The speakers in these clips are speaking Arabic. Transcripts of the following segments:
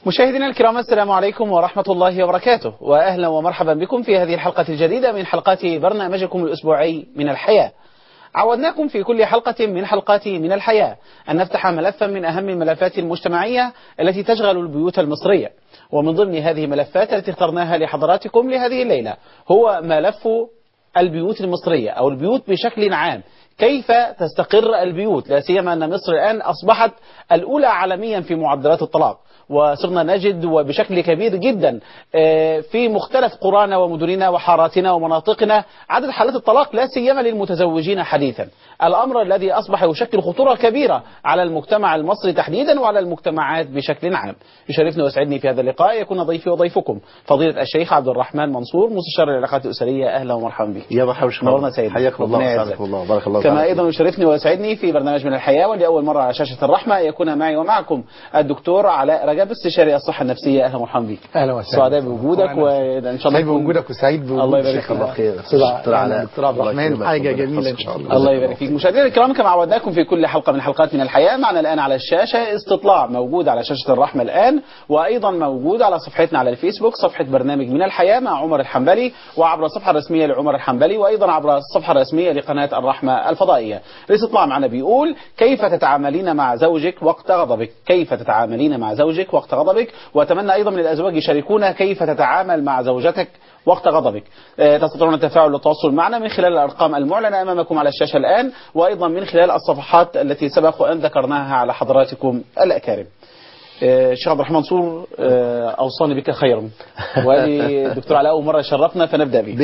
مشاهدينا الكرام، السلام عليكم ورحمة الله وبركاته، وأهلا ومرحبا بكم في هذه الحلقة الجديدة من حلقات برنامجكم الأسبوعي من الحياة. عودناكم في كل حلقة من حلقات من الحياة أن نفتح ملفا من أهم الملفات المجتمعية التي تشغل البيوت المصرية، ومن ضمن هذه الملفات التي اخترناها لحضراتكم لهذه الليلة هو ملف البيوت المصرية أو البيوت بشكل عام. كيف تستقر البيوت، لا سيما أن مصر الآن أصبحت الأولى عالميا في معدلات الطلاق، وصرنا نجد وبشكل كبير جدا في مختلف قرانا ومدننا وحاراتنا ومناطقنا عدد حالات الطلاق لا سيما للمتزوجين حديثا، الأمر الذي أصبح يشكل خطورة كبيرة على المجتمع المصري تحديدا وعلى المجتمعات بشكل عام. يشرفني ويسعدني في هذا اللقاء يكون ضيفي وضيفكم فضيلة الشيخ عبد الرحمن منصور، مستشار العلاقات الأسرية. أهلا ومرحبا بك. يا مرحبا نورنا سيدنا، حياك الله وسعدك الله، بارك الله. كما أيضا يشرفني ويسعدني في برنامج من الحياة ولأول مرة على شاشة الرحمة يكون معي ومعكم الدكتور علاء رجب، استشاري الصحة النفسية. أهلا ومرحبا بك. أهلا وسهلا. سعداء بوجودك وإن شاء الله سعيد بوجودك وسعيد بوجود الله يبارك الشيخ. الله خير. دكتور عبد الرحمن، حاجة جميلة إن شاء الله. الله يبارك فيك. مشاهدينا الكرام، كما عودناكم في كل حلقة من حلقات من الحياة، معنا الآن على الشاشة استطلاع موجود على شاشة الرحمة الآن، وأيضا موجود على صفحتنا على الفيسبوك، صفحة برنامج من الحياة مع عمر الحنبلي، وعبر الصفحة الرسمية لعمر الحنبلي، وأيضا عبر الصفحة الرسمية لقناة الرحمة الفضائية. الاستطلاع معنا بيقول: كيف تتعاملين مع زوجك وقت غضبك؟ كيف تتعاملين مع زوجك وقت غضبك؟ وأتمنى أيضا من الأزواج يشاركونا كيف تتعامل مع زوجتك وقت غضبك. تستطيعون التفاعل والتواصل معنا من خلال الأرقام المعلنة أمامكم على الشاشة الآن، وأيضا من خلال الصفحات التي سبق أن ذكرناها على حضراتكم الأكارم. الشيخ عبد الرحمن منصور أوصاني بك خيرا، والدكتور علاء أول مرة شرفنا فنبدأ به.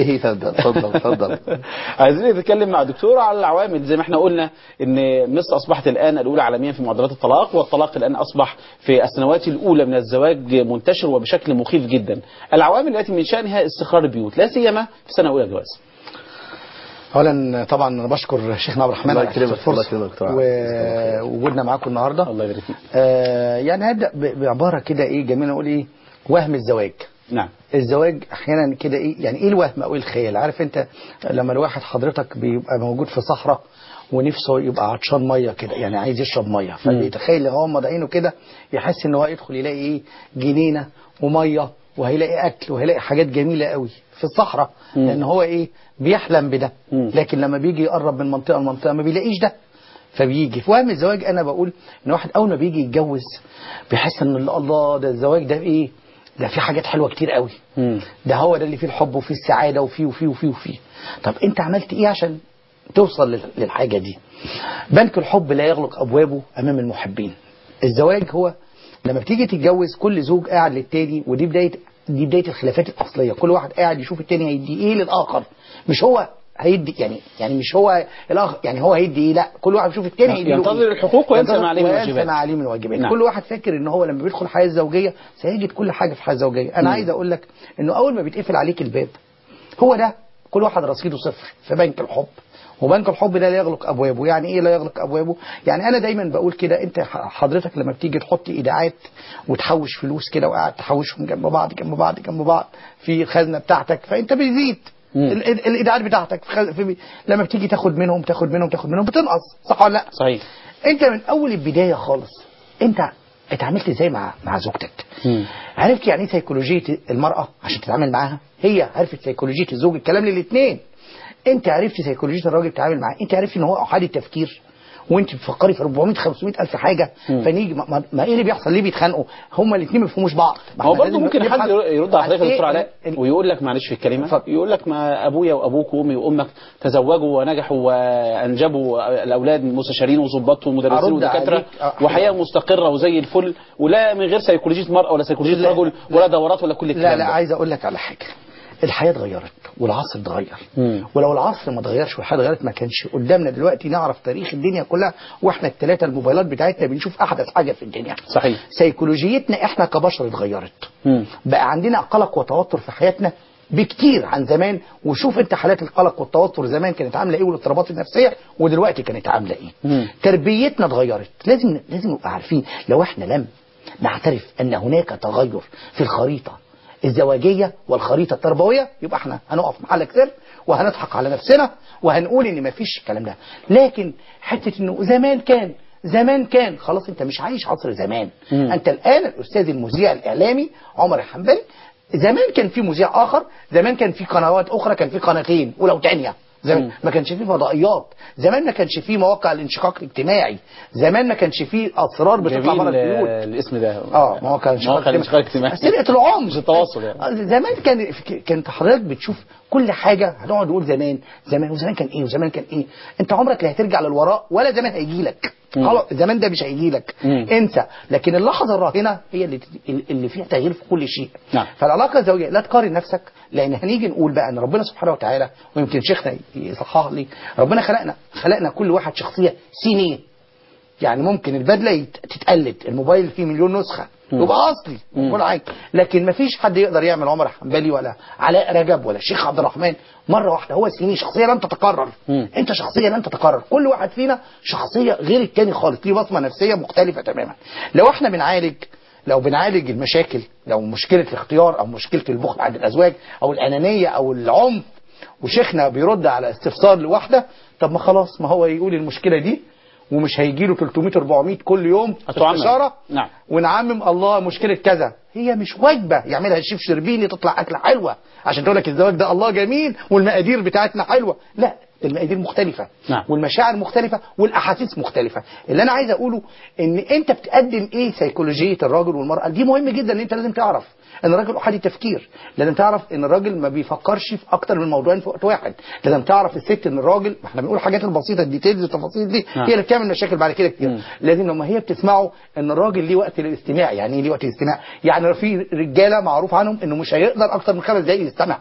تفضل. عايزين نتكلم مع الدكتور على العوامل، زي ما احنا قلنا ان مصر أصبحت الآن الأولى عالميا في معدلات الطلاق، والطلاق الآن أصبح في السنوات الأولى من الزواج منتشر وبشكل مخيف جدا. العوامل التي من شأنها استقرار البيوت لا سيما في سنة أولى جواز. اولا طبعا انا بشكر شيخنا عبد الرحمن على الفرصه ووجودنا معاكم النهارده. الله يبارك فيك. يعني هبدا بعباره كده ايه جميله، نقول ايه؟ وهم الزواج. نعم. الزواج احيانا كده ايه، يعني ايه الوهم او الخيال؟ عارف انت لما الواحد حضرتك بيبقى موجود في صحراء ونفسه يبقى عطشان ميه كده، يعني عايز يشرب ميه، فبيتخيل هو غمض عينه كده يحس ان هو يدخل يلاقي ايه؟ جنينه وميه، وهيلاقي اكل وهيلاقي حاجات جميله قوي في الصحراء، لان هو ايه؟ بيحلم بده. لكن لما بيجي يقرب من منطقه لمنطقه ما بيلاقيش ده، فبيجي في وهم الزواج. انا بقول ان واحد اول ما بيجي يتجوز بيحس ان الله ده الزواج ده ايه؟ ده فيه حاجات حلوه كتير قوي. ده هو ده اللي فيه الحب وفيه السعاده وفيه وفيه وفيه وفيه. طب انت عملت ايه عشان توصل للحاجه دي؟ بنك الحب لا يغلق ابوابه امام المحبين. الزواج هو لما بتيجي تتجوز كل زوج قاعد للتاني، ودي بدايه الخلافات الاصليه. كل واحد قاعد يشوف التاني هيدي ايه للاخر، مش هو هيدي يعني مش هو الاخر، يعني هو هيدي ايه، لا كل واحد يشوف التاني هيدي ينتظر الحقوق وينسى ما عليه من الواجبات. نعم. كل واحد فاكر ان هو لما بيدخل الحياه الزوجيه سيجد كل حاجه في الحياه الزوجيه. انا عايز اقول لك انه اول ما بيتقفل عليك الباب هو ده كل واحد رصيده صفر في بنك الحب. وبنك الحب ده لا يغلق ابوابه. يعني ايه لا يغلق ابوابه؟ يعني انا دايما بقول كده، انت حضرتك لما بتيجي تحط ايداعات وتحوش فلوس كده وقاعد تحوشهم جنب بعض جنب بعض جنب بعض في الخزنه بتاعتك، فانت بيزيد الايداعات بتاعتك لما بتيجي تاخد منهم بتنقص، صح ولا لا؟ صحيح. انت من اول البدايه خالص انت اتعاملت ازاي مع زوجتك؟ عرفت يعني ايه سيكولوجيه المراه عشان تتعامل معاها؟ هي عرفت سيكولوجيه الزوج. الكلام للاثنين. انت عرفتي سيكولوجيه الراجل تتعامل معاه، انت عرفتي ان هو احادي التفكير وانت بتفكري في 400 500 الف حاجه. فنيجي ما ايه اللي بيحصل؟ ليه بيتخانقوا هما الاثنين ما بيفهموش بعض؟ هو برضه ممكن حد يرد على حضرتك يا دكتور علاء ويقول لك معلش في الكلمه، يقول لك ما ابويا وابوك وامي وامك تزوجوا ونجحوا وانجبوا الاولاد مستشارين وظباط ومدرسين ودكاتره وحياه مستقره وزي الفل، ولا من غير سيكولوجيه مرأة ولا سيكولوجيه رجل ولا دورات ولا كل الكلام. لا عايز اقول لك على حاجه. الحياة اتغيرت والعصر اتغير، ولو العصر ما اتغيرش والحياة اتغيرت ما كانش قدامنا دلوقتي نعرف تاريخ الدنيا كلها واحنا الثلاثة الموبايلات بتاعتنا بنشوف احدث حاجة في الدنيا. صحيح. سيكولوجيتنا احنا كبشر اتغيرت. بقى عندنا قلق وتوتر في حياتنا بكتير عن زمان. وشوف انت حالات القلق والتوتر زمان كانت عامله ايه والاضطرابات النفسيه ودلوقتي كانت عامله ايه. تربيتنا اتغيرت. لازم نبقى عارفين لو احنا لم نعترف ان هناك تغير في الخريطه الزواجيه والخريطه التربويه يبقى احنا هنقف محل سر وهنضحك على نفسنا وهنقول ان مفيش الكلام ده. لكن حته انه زمان كان زمان كان خلاص، انت مش عايش عصر زمان. انت الان الاستاذ المذيع الاعلامي عمر الحنبلي. زمان كان في مذيع اخر، زمان كان في قنوات اخرى، كان في قناتين اولى وثانيه. زمان ما كانش فيه فضائيات، زمان ما كانش فيه مواقع الانشقاق الاجتماعي، زمان ما كانش فيه اسرار بتطلع بره البيوت. الاسم ده مواقع الانشقاق الاجتماعي، سرقه العمر، مش التواصل يعني. زمان كانت حضرتك بتشوف كل حاجه، هنقعد نقول زمان وزمان كان ايه وزمان كان ايه. انت عمرك لا هترجع للوراء ولا زمان هيجي لك. خلاص زمان ده مش هيجي لك، انسى. لكن اللحظه الراهنه هي اللي فيها تغيير في كل شيء. نعم. فالعلاقه الزوجيه لا تقارن نفسك، لان هنيجي نقول بقى ان ربنا سبحانه وتعالى، ويمكن شيخنا يصحح لي، ربنا خلقنا كل واحد شخصيه سينيه. يعني ممكن البدله تتقلد، الموبايل فيه مليون نسخه يبقى اصلي كل حاجه، لكن ما فيش حد يقدر يعمل عمر حنبلي ولا علاء رجب ولا الشيخ عبد الرحمن مره واحده. هو سيني، شخصيه لن تتكرر. انت شخصيه لن تتكرر، كل واحد فينا شخصيه غير التاني خالص، ليه بصمه نفسيه مختلفه تماما. لو احنا بنعالج المشاكل، لو مشكله الاختيار او مشكله البخل عند الازواج او الانانيه او العنف، وشيخنا بيرد على استفسار لواحده، طب ما خلاص، ما هو يقول المشكله دي ومش هيجي له 300 400 كل يوم استشاره. نعم. ونعمم الله مشكله كذا، هي مش واجبه يعملها الشيف شربيني تطلع اكله حلوه عشان تقول لك الزواج ده الله جميل والمقادير بتاعتنا حلوه. لا، المقادير مختلفه. نعم. والمشاعر مختلفه والاحاسيس مختلفه. اللي انا عايز اقوله ان انت بتقدم ايه سيكولوجيه الراجل والمراه، دي مهم جدا ان انت لازم تعرف ان الراجل احادي التفكير، لازم تعرف ان الراجل ما بيفكرش في اكتر من موضوعين في وقت واحد، لازم تعرف الست ان الراجل، احنا بنقول الحاجات البسيطه الديتيلز التفاصيل دي هي اللي بتعمل مشاكل بعد كده كتير. لازم لما هي بتسمعه ان الراجل ليه وقت للاستماع. يعني ايه ليه وقت للاستماع؟ يعني في رجاله معروف عنهم انه مش هيقدر اكتر من 5 دقائق يستمع،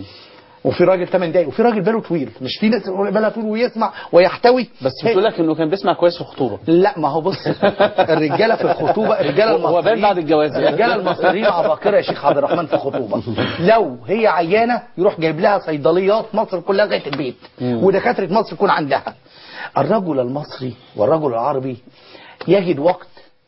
وفي راجل 8 دقايق، وفي راجل باله طويل. مش في ناس بالها طويل ويسمع ويحتوي، بس بتقول لك انه كان بيسمع كويس في الخطوبه. لا، ما هو بص، الرجاله في الخطوبه، الرجاله المصريين هو بان بعد الجواز. الرجاله المصريين عباقره يا شيخ عبد الرحمن في الخطوبه. لو هي عيانه يروح جايب لها صيدليات مصر كلها لغايه البيت، ودكاتره مصر يكون عندها. الرجل المصري والرجل العربي يجد وقت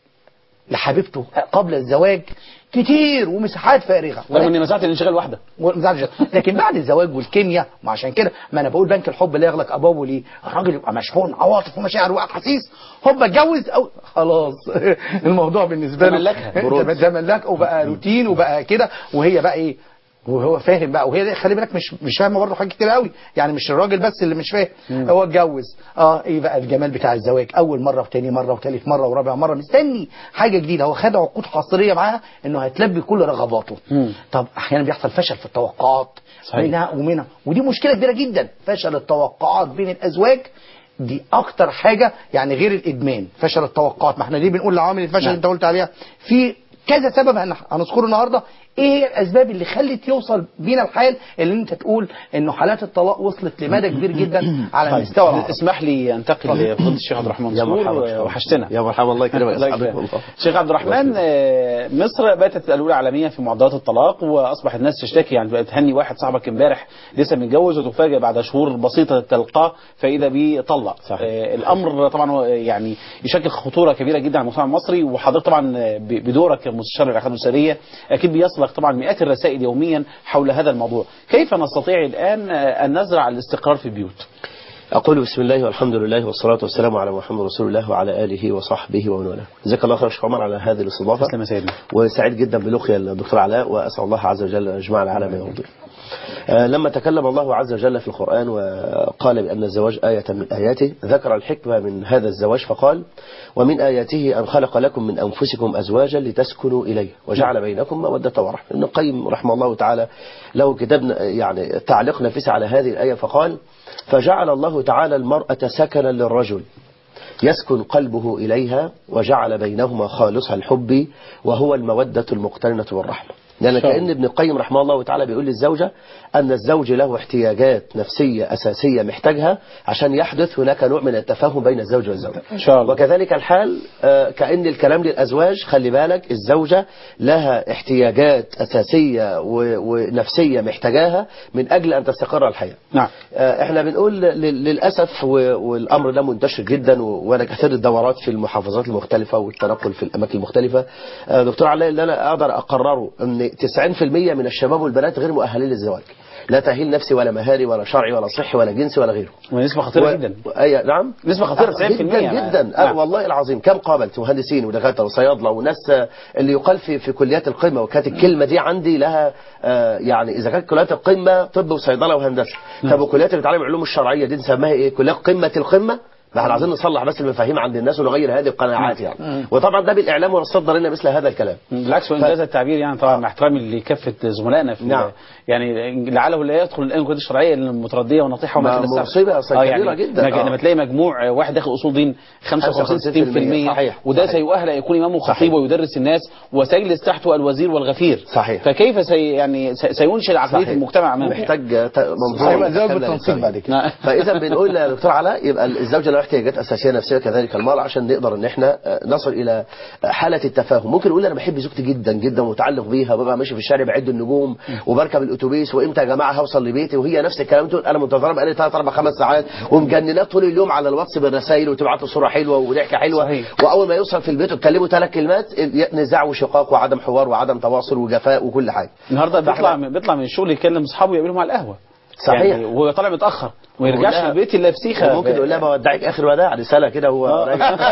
لحبيبته قبل الزواج كتير ومساحات فارغه، رغم ان مساحه الانشغال واحده. لكن بعد الزواج والكيمياء، ما عشان كده ما انا بقول بنك الحب لا يغلق ابوابه. ليه؟ الراجل يبقى مشحون عواطف ومشاعر واحاسيس، هوب اتجوز او خلاص الموضوع بالنسبه له ده ملاك وبقى روتين وبقى كده، وهي بقى ايه، وهو فاهم بقى، وهي خلي بالك مش فاهمه برضه حاجات كتير قوي. يعني مش الراجل بس اللي مش فاهم، هو اتجوز. ايه بقى الجمال بتاع الزواج؟ اول مره وثاني مره وثالث مره ورابع مره مستني حاجه جديده. هو خد عقود حصريه معاها انه هتلبي كل رغباته. طب احيانا بيحصل فشل في التوقعات منها، ودي مشكله كبيره جدا. فشل التوقعات بين الازواج دي اكتر حاجه، يعني غير الادمان، فشل التوقعات. ما احنا ليه بنقول لعوامل الفشل اللي انت قلت عليها في كذا سبب هنذكره النهارده. ايه هي الاسباب اللي خلت يوصل بينا الحال اللي انت تقول انه حالات الطلاق وصلت لمدى كبير جدا على المستوى العربي؟ اسمح لي انتقل لفضيله الشيخ عبد الرحمن منصور، وحشتنا. يا مرحبا، الله يكرمك. شيخ عبد الرحمن، مصر باتت الاولى عالميا في معدلات الطلاق، واصبح الناس تشتكي. يعني تهني واحد صاحبك امبارح لسه متجوز وتفاجئ بعد شهور بسيطه تلقاه فاذا بيه طلق. الامر طبعا يعني يشكل خطوره كبيره جدا على المجتمع المصري، وحضرتك طبعا بدورك كمستشار العلاقات الاسريه اكيد بيصلك طبعا مئات الرسائل يوميا حول هذا الموضوع. كيف نستطيع الان ان نزرع الاستقرار في البيوت؟ أقول بسم الله والحمد لله والصلاة والسلام على محمد رسول الله وعلى آله وصحبه ومن والاه. جزاك الله خير شيخ عمر على هذه الاستضافة. تسلم يا سيدنا. وسعيد جدا بلقيا الدكتور علاء، وأسأل الله عز وجل أن يجمعنا على ما يرضيه. لما تكلم الله عز وجل في القرآن وقال بأن الزواج آية من آياته، ذكر الحكمة من هذا الزواج فقال: ومن آياته أن خلق لكم من أنفسكم أزواجا لتسكنوا إليه وجعل بينكم مودة ورحمة. ابن القيم رحمه الله تعالى له كتاب يعني تعليق نفيس على هذه الآية فقال: فجعل الله تعالى المرأة سكنا للرجل يسكن قلبه إليها، وجعل بينهما خالص الحب وهو المودة المقترنة والرحمة. لأن كأن ابن القيم رحمه الله تعالى بيقول للزوجة أن الزوج له احتياجات نفسية أساسية محتاجها عشان يحدث هناك نوع من التفاهم بين الزوج والزوجة. وكذلك الحال كأن الكلام للأزواج، خلي بالك الزوجة لها احتياجات أساسية ونفسية محتاجاها من أجل أن تستقر الحياة. نعم. احنا بنقول للأسف، والأمر ده منتشر جدا، وأنا كثير الدورات في المحافظات المختلفة والتنقل في الأماكن المختلفة. دكتور علاء، اللي أنا أقدر أقرره أن 90% من الشباب والبنات غير مؤهلين للزواج. لا تأهيل نفسي ولا مهاري ولا شرعي ولا صحي ولا جنسي ولا غيره. ونسبة خطيرة جدا. نعم نسبة خطيرة 90% جدا نعم. والله العظيم كم قابلت مهندسين ودكاتره وصيادله وناس اللي يقال في كليات القمه، وكانت الكلمه دي عندي لها يعني اذا كانت كليات القمه طب وصيدله وهندسه، طب وكليات اللي بتعلم العلوم الشرعيه دي نسميها ايه؟ كليات قمه القمه. احنا عايزين نصلح بس المفاهيم عند الناس ونغير هذه القناعات يعني. وطبعا ده بالاعلام ونصدر لنا مثل هذا الكلام. بالعكس وانجاز التعبير يعني طبعا مع احترامي لكافه زملائنا في نعم. يعني لعله لا يدخل الان الكليات الشرعيه المترديه ونطيحه وما كان مصيبه كبيره يعني جدا. لما تلاقي مجموع واحد داخل اصول دين 55 60% صحيح. وده سيؤهل ان يكون امام وخطيب ويدرس الناس وسيجلس تحته الوزير والغفير. صحيح. فكيف يعني سينشئ عقليه المجتمع امامه؟ محتاج منظومه زوج بالتنسيق بعد كده. فاذا بنقول يا دكتور علاء يبقى الزوجه له احتياجات اساسيه نفسيه كذلك المرأة عشان نقدر ان احنا نصل الى حالة التفاهم. ممكن نقول انا بحب زوجتي جدا جدا ومتعلق بيها وببقى ماشي في الشارع بعد النجوم وبركب الاتوبيس وامتى يا جماعه هوصل لبيتي، وهي نفس الكلام تقول انا منتظره بقالي 3 4 5 ساعات ومجننات طول اليوم على الواتس بالرسائل وتبعت له صوره حلوه وضحكه حلوه. صحيح. واول ما يوصل في البيت وتكلموا 3 كلمات نزاع وشقاق وعدم حوار وعدم تواصل وجفاء وكل حاجه. النهارده بيطلع من الشغل يكلم اصحابه يقابلهم على القهوه. صحيح. يعني وهو طالع متاخر وما يرجعش البيت الا بسيخه. ممكن يقول لها بودعك اخر وداع رساله كده هو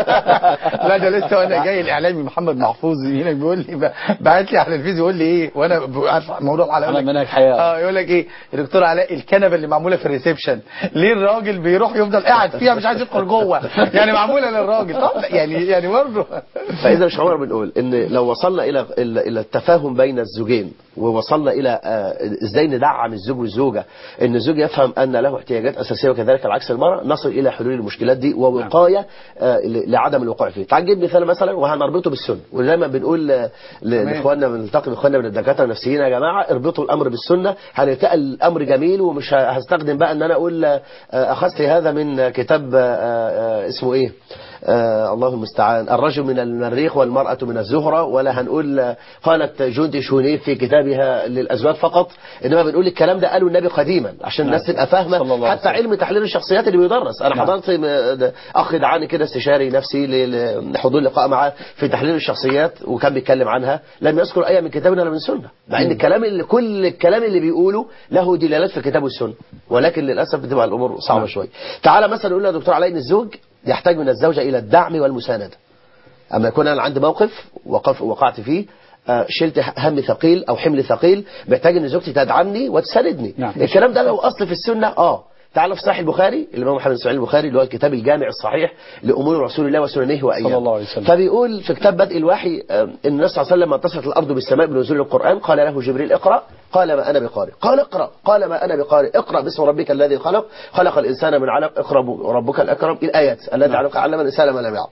لا ده لسه وانا جاي الاعلامي محمد محفوظ هنا بيقول لي باعت لي على الفيديو يقول لي ايه وانا عارف موضوع الحلقه على منهج حياه يقول لك ايه يا دكتور علاء الكنبه اللي معموله في الريسبشن ليه الراجل بيروح يفضل قاعد فيها مش عايز يدخل جوه يعني معموله للراجل. طب يعني برضه فاذا مش عمر بنقول ان لو وصلنا الى التفاهم بين الزوجين ووصلنا الى ازاي ندعم الزوج والزوجه ان الزوج يفهم ان له احتياجات اساسيه وكذلك العكس المراه، نصل الى حلول المشكلات دي ووقايه لعدم الوقوع فيه. تعال نجيب مثال مثلا وهنربطه بالسنه، ودايما بنقول لاخواننا بنلتقي باخواننا من الدكاتره النفسيين يا جماعه اربطوا الامر بالسنه هنلتقي الامر جميل، ومش هستخدم بقى ان انا اقول اخذت هذا من كتاب اسمه ايه الله المستعان الرجل من المريخ والمرأة من الزهرة، ولا هنقول قالت جوندي شونيف في كتابها للأزواج فقط، إنما بنقول الكلام ده قاله النبي قديما عشان الناس تبقى فاهمة حتى علم تحليل الشخصيات اللي بيدرس. أنا حضرت أخ دعاني كده استشاري نفسي لحضور لقاء معاه في تحليل الشخصيات وكان بيتكلم عنها، لم يذكر آية من كتابنا ولا من سنة، مع إن كل الكلام اللي بيقوله له دلالات في الكتاب والسنة، ولكن للأسف بتبقى الأمور صعبة شوية. تعالى مثلا نقول يا دكتور علاء إن الزوج يحتاج من الزوجة إلى الدعم والمساندة. أما يكون أنا عندي موقف وقعت فيه شلت هم ثقيل أو حمل ثقيل محتاج أن زوجتي تدعمني وتساندني. الكلام ده له أصل في السنة. تعالوا في صحيح البخاري الإمام محمد بن إسماعيل البخاري اللي هو الكتاب الجامع الصحيح لأمور رسول الله وسننه وأيامه، فبيقول في كتاب بدء الوحي إن النبي صلى الله عليه وسلم لما اتصلت الأرض بالسماء بنزول القرآن قال له جبريل اقرأ، قال ما أنا بقارئ، قال اقرأ، قال ما أنا بقارئ، اقرأ باسم ربك الذي خلق، خلق الإنسان من علق، اقرأ ربك الأكرم، الآيات التي علم الإنسان ما لم يعلم.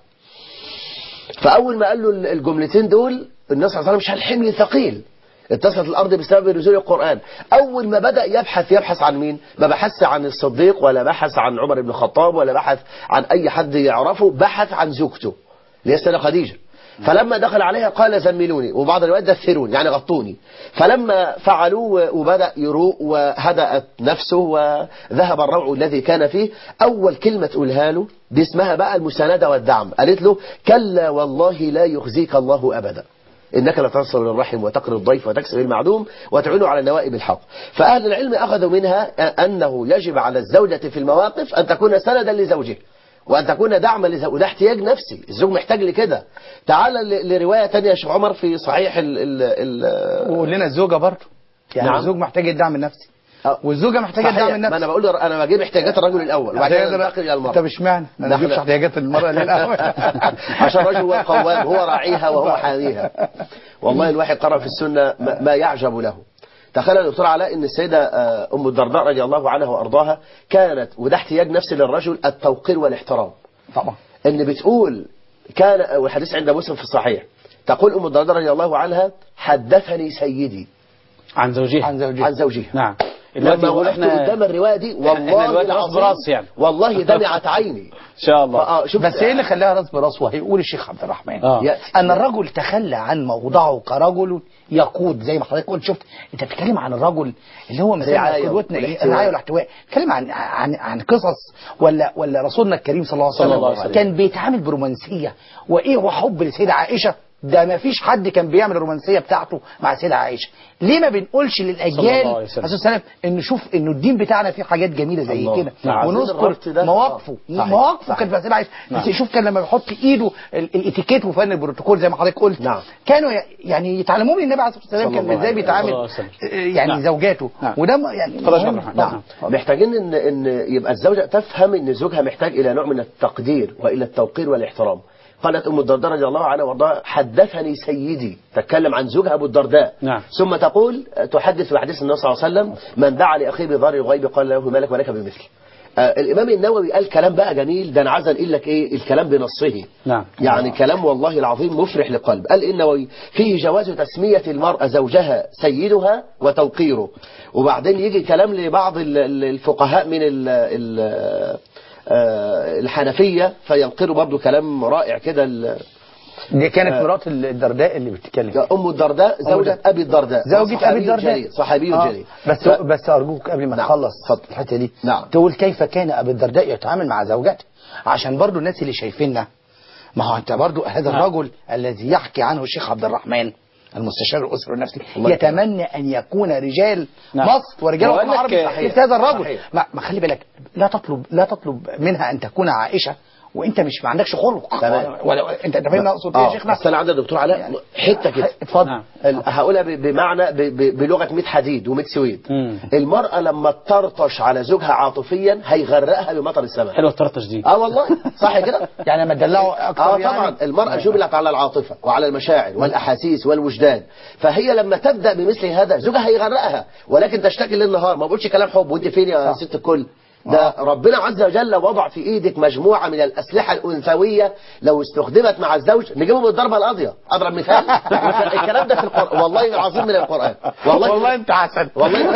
فأول ما قال له الجملتين دول النبي صلى الله عليه وسلم شال حمل ثقيل، اتصلت الأرض بسبب نزول القرآن. أول ما بدأ يبحث عن مين؟ ما بحث عن الصديق ولا بحث عن عمر بن الخطاب ولا بحث عن أي حد يعرفه، بحث عن زوجته اللي هي السيدة خديجة. فلما دخل عليها قال زملوني، وبعض الروايات دثروني يعني غطوني. فلما فعلوا وبدأ يروق وهدأت نفسه وذهب الروع الذي كان فيه، أول كلمة تقولها له دي اسمها بقى المساندة والدعم، قالت له كلا والله لا يخزيك الله أبدا إنك لتصل الرحم وتقري الضيف وتكسب المعدوم وتعين على النوائب الحق. فأهل العلم أخذوا منها أنه يجب على الزوجة في المواقف أن تكون سندا لزوجها وأن تكون دعما لزوجها، وده احتياج نفسي الزوج محتاج لكده. تعال لرواية تانية يا شيخ عمر في صحيح وقول لنا الزوجة برضه يعني الزوج محتاج الدعم النفسي والزوجة محتاجة الدعم النفسي. ما انا بقول انا بجيب احتياجات الرجل الاول وبعدين انتقل الى المرأة. طب اشمعنى ما نجيبش احتياجات المرأة الاول؟ عشان الرجل هو القوام هو راعيها وهو حاميها. والله الواحد قرأ في السنة ما يعجب له. تخيل يا دكتور علاء ان السيدة ام الدرداء رضي الله عنها وارضاها كانت وده احتياج نفسي للرجل التوقير والاحترام. طبعا ان بتقول كان والحديث عند مسلم في الصحيح تقول ام الدرداء رضي الله عنها حدثني سيدي عن زوجها نعم. لما وقفت قدام الرواية دي والله العظيم يعني. والله دمعت عيني ان شاء الله. بس ايه اللي خلاها راس براس؟ وهيقول الشيخ عبد الرحمن ان الرجل تخلى عن موضعه كرجل يقود زي ما حضرتك قلت. شفت انت بتتكلم عن الرجل اللي هو مثلا قدوتنا الرعايه والاحتواء، بتتكلم عن قصص ولا رسولنا الكريم صلى الله عليه وسلم كان بيتعامل برومانسيه وايه وحب للسيده عائشه ده ما فيش حد كان بيعمل الرومانسيه بتاعته مع سيدة عائشه. ليه ما بنقولش صلى للاجيال الله عليه وسلم. عليه السلام ان نشوف انه الدين بتاعنا فيه حاجات جميله زي الله. كده، نعم. ونذكر الربط ده. مواقفه صحيح. مواقفه صحيح. كانت في سيدة عائشه. نعم. بس شوف كان لما بيحط ايده الاتيكيت وفن البروتوكول زي ما حضرتك قلت، نعم. كانوا يعني يتعلموا من النبي عليه الصلاه والسلام صلى كان الله ازاي عليه بيتعامل وسلم. يعني نعم. زوجاته. نعم. وده يعني اتفضل يا شيخ عبد مهم. الرحمن. نعم. محتاجين ان يبقى الزوجة تفهم ان زوجها محتاج الى نوع من التقدير والى التوقير والاحترام. قالت ام الدرداء رضي الله عنها وارضاها: حدثني سيدي، تتكلم عن زوجها ابو الدرداء. نعم. ثم تقول تحدث بحديث النبي صلى الله عليه وسلم: من دعا لاخيه بضار الغيب قال له ما لك ولك بمثله. الامام النووي قال كلام بقى جميل، ده انا عايز انقل لك ايه الكلام بنصه. نعم. يعني كلام والله العظيم مفرح للقلب. قال النووي: فيه جواز تسمية المرأة زوجها سيدها وتوقيره. وبعدين يجي كلام لبعض الفقهاء من الحنفية فينقلوا برضو كلام رائع كده. دي كانت مرات الدرداء اللي بتتكلم. أم الدرداء زوجة أبي الدرداء، زوجة أبي الدرداء، صحابي جليل. بس أرجوك قبل ما نعم. نخلص اتفضل. الحتة دي، نعم. تقول كيف كان أبي الدرداء يتعامل مع زوجته، عشان برضو الناس اللي شايفيننا، ما هو أنت برضو هذا نعم. الرجل الذي يحكي عنه الشيخ عبد الرحمن المستشار الأسري النفسي الله يتمنى أن يكون رجال نعم. مصر ورجال وقال الوطن لك العربي صحيح. مثل هذا الرجل. صحيح. ما خلي بالك، لا تطلب منها أن تكون عائشة وانت مش ما عندكش خلق. تمام. ولا انت فاهم اقصد ايه يا شيخنا؟ بس انا عندي دكتور علاء يعني حته كده. اتفضل. نعم. هقولها بمعنى بلغه 100 حديد و100 سويد. المراه لما تطرطش على زوجها عاطفيا هيغرقها بمطر السماء. حلوه الطرطش دي. والله صح كده. يعني لما تدلعوا اكتر يعني. طبعا المرأة جبلت على العاطفة وعلى المشاعر والأحاسيس والوجدان، فهي لما تبدأ بمثل هذا زوجها هيغرقها، ولكن تشتكي للنهار ما بقولش كلام حب وانت فين يا ست الكل. ده ربنا عز وجل وضع في ايدك مجموعة من الأسلحة الأنثوية لو استخدمت مع الزوج نجيبهم بالضربة القاضية. أضرب مثال الكلام ده في القرآن، والله العظيم من القرآن. والله انت عسل. والله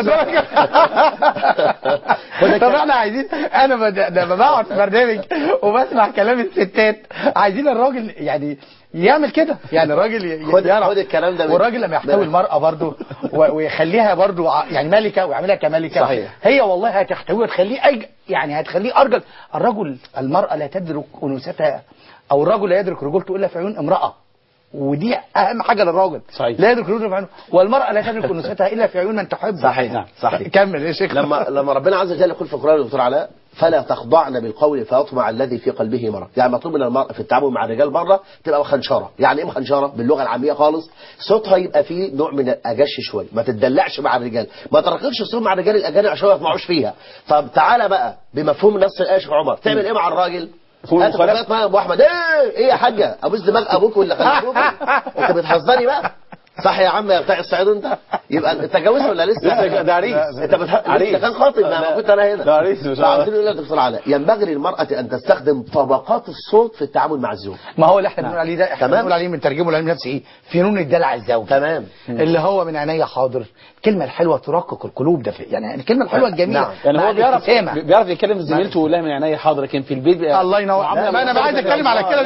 طب احنا عايزين، انا لما بقعد في برنامج وبسمع كلام الستات عايزين الراجل يعني يعمل كده، يعني الراجل خد الكلام ده والراجل لما يحتوي المرأة برضه ويخليها برضه يعني ملكة ويعملها كملكة. صحيح. هي والله هتحتويه وتخليه يعني هتخليه أرجل. الرجل، المرأة لا تدرك أنوثتها، أو الرجل لا يدرك رجولته إلا في عيون امرأة، ودي أهم حاجة للراجل. صحيح. لا يدرك رجولته في عيونه، والمرأة لا تدرك أنوثتها إلا في عيون من تحب. صحيح. نعم. صحيح. كمل يا شيخ. لما ربنا عز وجل يقول في القرآن يا دكتور علاء: فلا تخضعن بالقول فيطمع الذي في قلبه مرض. يعني مطلوب من المرأة في التعامل مع الرجال بره تبقى مخنشرة. يعني ايه مخنشرة؟ باللغة العامية خالص صوتها يبقى فيه نوع من الأجش شوي، ما تتدلعش مع الرجال، ما ترققش الصوت مع الرجال الأجانب عشان ما يطمعوش فيها. طب تعالى بقى بمفهوم نص الآية يا شيخ عمر، تعمل ايه مع الراجل؟ هات كوبايه ميه يا ابو احمد. ايه يا حاجه ابوس دماغ ابوك ولا خلفوك؟ انت بتهزري بقى؟ صح يا عم يا بتاع الصعيد انت؟ يبقى انت اتجوزت ولا لسه؟ ده عريس. انت لسه كان خاطب، ما كنت انا هنا. ده عريس مش عارف. عايزين نقول لك دكتور علاء ينبغي للمرأة ان تستخدم طبقات الصوت في التعامل مع الزوج. ما هو اللي احنا بنقول عليه ده، احنا تمام. بنقول عليه من ترجمه العلم النفسي ايه؟ فنون الدلع الزوجي. تمام. اللي هو من عينيا حاضر، الكلمه الحلوه ترقق القلوب، ده يعني الكلمه الحلوه الجميله. نعم. يعني مع هو الابتسامة. بيعرف يتكلم زميلته ويقول لها من عينيا حاضر، لكن في البيت الله ينور. ما انا عايز اتكلم على كده.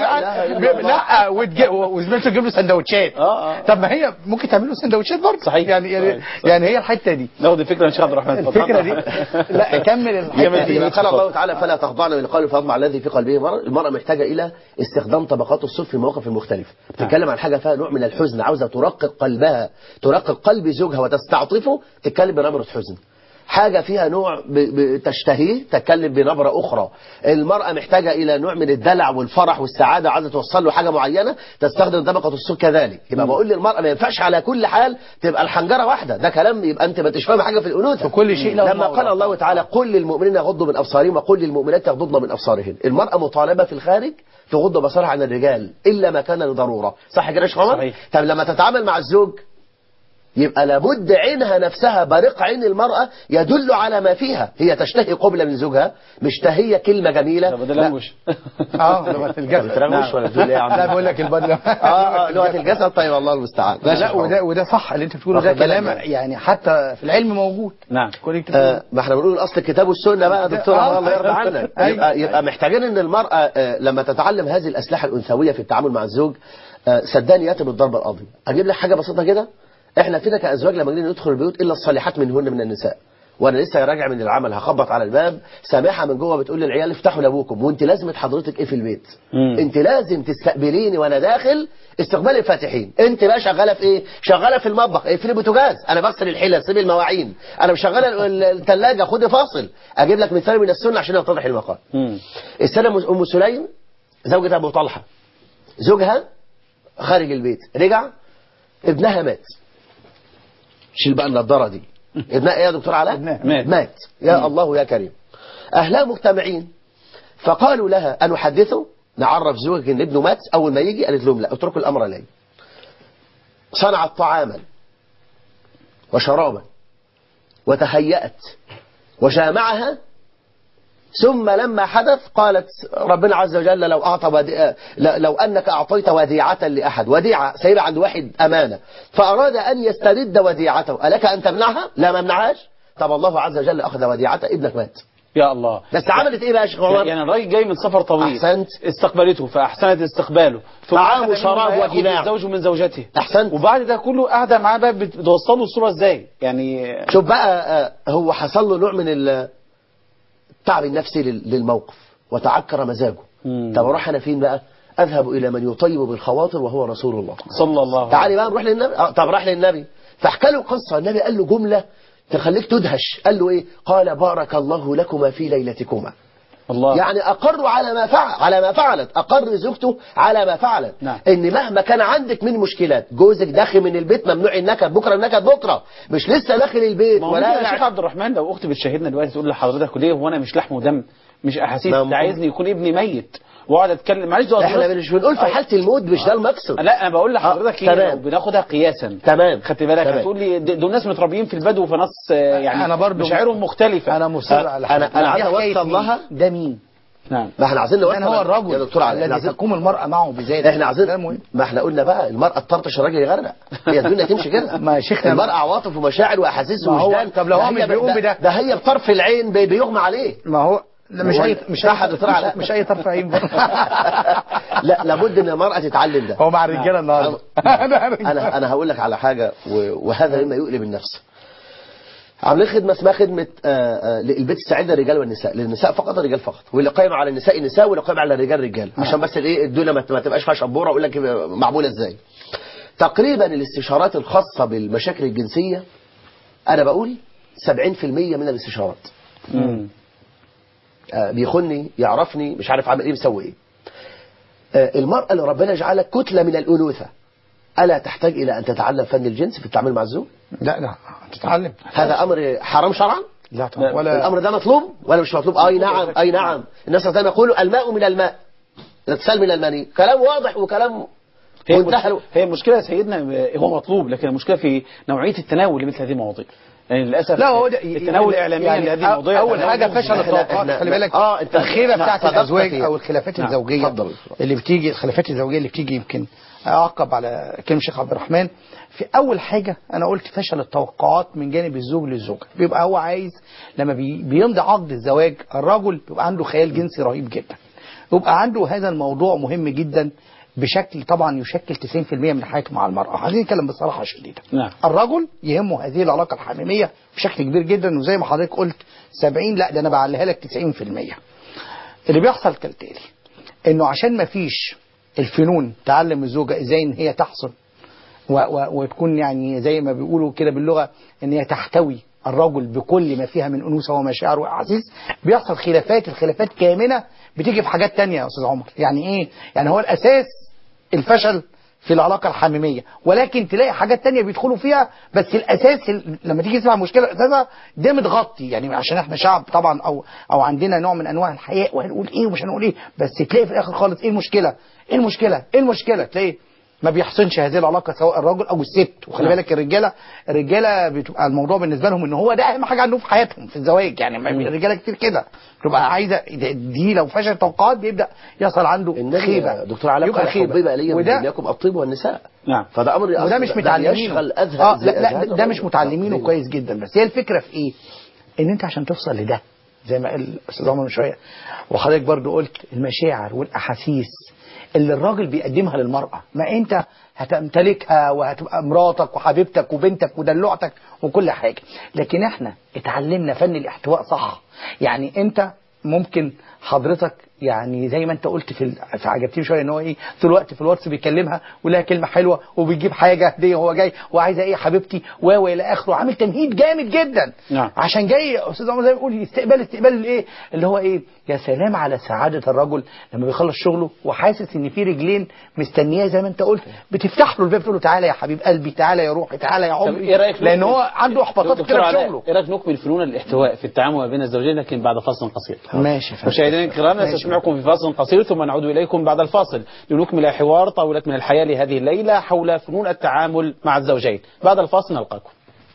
لا وزميلته تجيب له سندوتشات. طب ما هي ممكن تعمل له سندوتشات برضه. صحيح. يعني هي الحته دي ناخد الفكره من شيخ عبد الرحمن. الفكره دي. لا كمل الحته دي. قال الله تعالى: فلا تخضعن بالقول فيطمع الذي في قلبه مرض. المرأة محتاجة إلى استخدام طبقات الصوت في المواقف المختلفة. بتتكلم عن حاجة فيها نوع من الحزن، عاوزة ترقق قلبها، ترقق قلب زوجها وتستعطفه، تتكلم بنبرة حزن. حاجة فيها نوع تشتهيه تتكلم بنبرة أخرى. المرأة محتاجة إلى نوع من الدلع والفرح والسعادة، عايزة توصل له حاجة معينة، تستخدم طبقة الصوت كذلك. يبقى بقول للمرأة ما ينفعش على كل حال تبقى الحنجرة واحدة، ده كلام يبقى أنت ما تفهم حاجة في الأنوثة. في كل شيء لما قال الله تعالى: قل للمؤمنين يغضوا من أبصارهم وقل للمؤمنات يغضضن من أبصارهن. المرأة مطالبة في الخارج تغض بصرها عن الرجال إلا ما كان لضرورة. صح كده يا شيخ عمر؟ طب لما تتعامل مع الزوج يبقى لابد عينها نفسها، بريق عين المرأة يدل على ما فيها. هي تشتهي قبلة من زوجها، مش تهي كلمة جميلة. لغة لغة الجسد. بترغوش ولا تقول ايه يا عم؟ لا بقول لك البدلة. لغة الجسد. طيب الله المستعان. لا وده صح اللي انت بتقوله، ده كلام يعني حتى في العلم موجود. نعم. ما احنا بنقول اصل الكتاب والسنة بقى يا دكتور، الله يرضى عنك. يبقى محتاجين ان المرأة لما تتعلم هذه الأسلحة الأنثوية في التعامل مع الزوج، صدقني ياتي بالضربة القاضية. اجيب لك حاجة بسيطة كده. احنا فينا كأزواج لما جينا ندخل البيوت إلا الصالحات منهن من النساء، وانا لسه راجع من العمل هخبط على الباب، سامعها من جوه بتقول للعيال افتحوا لابوكم، وانت لازمه حضرتك ايه في البيت؟ انت لازم تستقبليني وانا داخل استقبال الفاتحين. انت بقى شغاله في ايه؟ شغاله في المطبخ، اقفلي البوتاجاز، انا بغسل الحلل، سيبي المواعين، انا مشغله الثلاجه، خدي فاصل. اجيب لك مثال من السنه عشان يتضح المقال. السنه ام سليم زوجة ابو طلحه، زوجها خارج البيت، رجع ابنها مات. شيل بقى النضاره دي. ابنها ايه يا دكتور علاء؟ مات. يا الله يا كريم. اهلها مجتمعين فقالوا لها أنحدثه، نعرف زوجك ان ابنه مات اول ما يجي؟ قالت لهم لا، اتركوا الامر لي. صنعت طعاما وشرابا وتهيأت وجامعها، ثم لما حدث قالت ربنا عز وجل لو لو أنك أعطيت وديعة لأحد، وديعة سايبة عند واحد أمانة، فأراد أن يسترد وديعته، ألك أن تمنعها؟ لا، ما منعهاش. طب الله عز وجل أخذ وديعته، ابنك مات. يا الله. بس عملت ايه بقى يا شيخ عمر؟ يعني الراجل جاي من سفر طويل، احسنت، استقبلته فاحسنت استقباله، طعام وشراب وجماع، الزوج من زوجته، احسنت، وبعد ده كله قاعده معاه بقى بتوصله الصوره ازاي يعني؟ شوف بقى، هو حصل له نوع من التعب النفسي للموقف وتعكر مزاجه. طب اروح انا فين بقى؟ اذهب الى من يطيب بالخواطر وهو رسول الله صلى الله عليه وسلم. تعالي بقى نروح للنبي. طب راح للنبي فاحكى له قصه، النبي قال له جمله تخليك تدهش. قال له ايه؟ قال بارك الله لكما في ليلتكما. الله. يعني أقروا على ما فعلت، أقر زوجته على ما فعلت. نعم. إن مهما كان عندك من مشكلات، جوزك داخل من البيت ممنوع النكد، بكرة النكد بكرة، مش لسه داخل البيت ولا يا شيخ عبد الرحمن، لو أختي بتشاهدنا دلوقتي تقول لحضرتك ليه هو أنا مش لحم ودم، مش أحاسيس، ده عايزني يكون ابني ميت واقعد اتكلم. معلش احنا مش بنقول في حاله الموت، مش ده المقصد. لا انا بقول لحضرتك ايه، بناخدها قياسا. تمام، خدت بالك؟ هتقول لي دول ناس متربيين في البدو، في ناس يعني انا برضو مشاعرهم مختلفه. انا مصر على حاجه، انا عايز اوصل لها ده مين؟ نعم. ما احنا عايزين نوصل هو الرجل يا دكتور علي الذي تقوم المرأة معه بذلك. احنا عايزين، ما احنا قلنا بقى المرأة تطرطش الراجل يغرق، هي الدنيا تمشي كده. ما يا شيخنا المرأة عواطف ومشاعر واحاسيس ووجدان. طب لو هو مش بيقوم بده، ده هي بطرف العين بيغمى عليه. ما هو مش اي طرف عين. لا، لابد ان المرأة تتعلم ده. هو مع الرجاله النهارده. انا هقول لك على حاجة، وهذا مما يؤلم النفس. عاملين خدمة اسمها خدمة البيت السعيد للرجال والنساء، للنساء فقط والرجال فقط، واللي قايم على النساء نساء واللي قايم على الرجال رجال، عشان بس الايه الدنيا ما تبقاش فيها شبوره واقول لك معموله ازاي. تقريبا الاستشارات الخاصة بالمشاكل الجنسية انا بقول 70% من الاستشارات. بيخوني، يعرفني، مش عارف عامل ايه، بيسوي ايه. المرأة اللي ربنا جعلها كتلة من الأنوثة، ألا تحتاج إلى أن تتعلم فن الجنس في التعامل مع الزوج؟ لا تتعلم. هذا أمر حرام شرعا؟ لا طبعا. ولا الأمر ده مطلوب ولا مش مطلوب؟ أي نعم، أي نعم. الناس زي ما يقولوا الماء من الماء، الاغتسال من المني، كلام واضح وكلام منتهى. هي المشكلة يا سيدنا هو مطلوب، لكن المشكلة في نوعية التناول لمثل هذه المواضيع. يعني للأسف لا هو التناول الإعلامي لهذه المواضيع أول حاجة فشل الطاقات. خلي بالك الخيبة بتاعت الأزواج أو الخلافات الزوجية اللي بتيجي، الخلافات الزوجية اللي بتيجي، يمكن أعقب على كلمة الشيخ عبد الرحمن في أول حاجة. أنا قلت فشل التوقعات من جانب الزوج للزوجة. بيبقى هو عايز لما بيمضي عقد الزواج، الرجل بيبقى عنده خيال جنسي رهيب جدا، يبقى عنده هذا الموضوع مهم جدا بشكل طبعا يشكل 90% من حياته مع المرأة. عايزين نتكلم بصراحة شديدة. نعم. الرجل يهمه هذه العلاقة الحميمية بشكل كبير جدا، وزي ما حضرتك قلت 70، لا ده أنا بعليها لك 90%. اللي بيحصل كالتالي، إنه عشان ما فيش الفنون تعلم الزوجة إزاي إن هي تحصل وتكون يعني زي ما بيقولوا كده باللغة إن هي تحتوي الرجل بكل ما فيها من أنوثة ومشاعر وأحاسيس، بيحصل خلافات. الخلافات كامنة بتيجي في حاجات تانية يا أستاذ عمر. يعني إيه؟ يعني هو الأساس الفشل في العلاقة الحميمية، ولكن تلاقي حاجات تانية بيدخلوا فيها، بس الأساس لما تيجي تسمع مشكلة أساسها ده متغطي. يعني عشان احنا شعب طبعا أو عندنا نوع من أنواع الحياء، وهنقول إيه ومش هنقول إيه، بس تلاقي في الآخر خالص إيه المشكلة؟ إيه المشكلة؟ إيه المشكلة؟ تلاقي ما بيحصلش هذه العلاقة سواء الرجل أو الست. وخلي بالك الرجالة بتبقى الموضوع بالنسبة لهم إن هو ده أهم حاجة عندهم في حياتهم في الزواج. يعني الرجالة كتير كده بتبقى عايزة دي، لو فشل توقعات بيبدأ يحصل عنده خيبة. دكتور علاء يبقى خيبة. حبيبة لي من دنياكم الطيب والنساء. نعم. فده أمر وده مش متعلمينه. لا ده مش متعلمينه كويس جدا. بس هي الفكرة في إيه؟ إن أنت عشان توصل لده زي ما قال الأستاذ عمر من شوية، وحضرتك برضو قلت المشاعر والأحاسيس اللي الراجل بيقدمها للمرأة. ما انت هتمتلكها وهتبقى مراتك وحبيبتك وبنتك ودلوعتك وكل حاجة، لكن احنا اتعلمنا فن الاحتواء صح. يعني انت ممكن حضرتك يعني زي ما انت قلت في عجبتني شويه ان هو ايه طول الوقت في الواتس بيكلمها ولها كلمه حلوه وبيجيب حاجه هديه وهو جاي وعايزه ايه يا حبيبتي والى اخره، عامل تمهيد جامد جدا. نعم. عشان جاي استاذ عمر زي ما بيقول استقبال الايه اللي هو ايه، يا سلام على سعاده الرجل لما بيخلص شغله وحاسس ان في رجلين مستنياه زي ما انت قلت بتفتح له الباب تقول له تعالى يا حبيب قلبي، تعالى يا روحي، تعالى يا عمري. ايه رايك لان هو عنده احباطات كتير في شغله. ايه رايك نكمل فنون الاحتواء في التعامل ما بين الزوجين لكن بعد فاصل قصير؟ ماشي يا فندم. مشاهدينا الكرام نستسمعكم في فاصل قصير ثم نعود اليكم بعد الفاصل لنكمل حوار طاولة من الحياة لهذه الليلة حول فنون التعامل مع الزوجين. بعد الفاصل نلقاكم.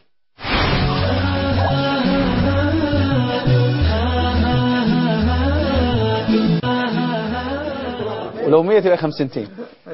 ولو 100 إلى 50 تين.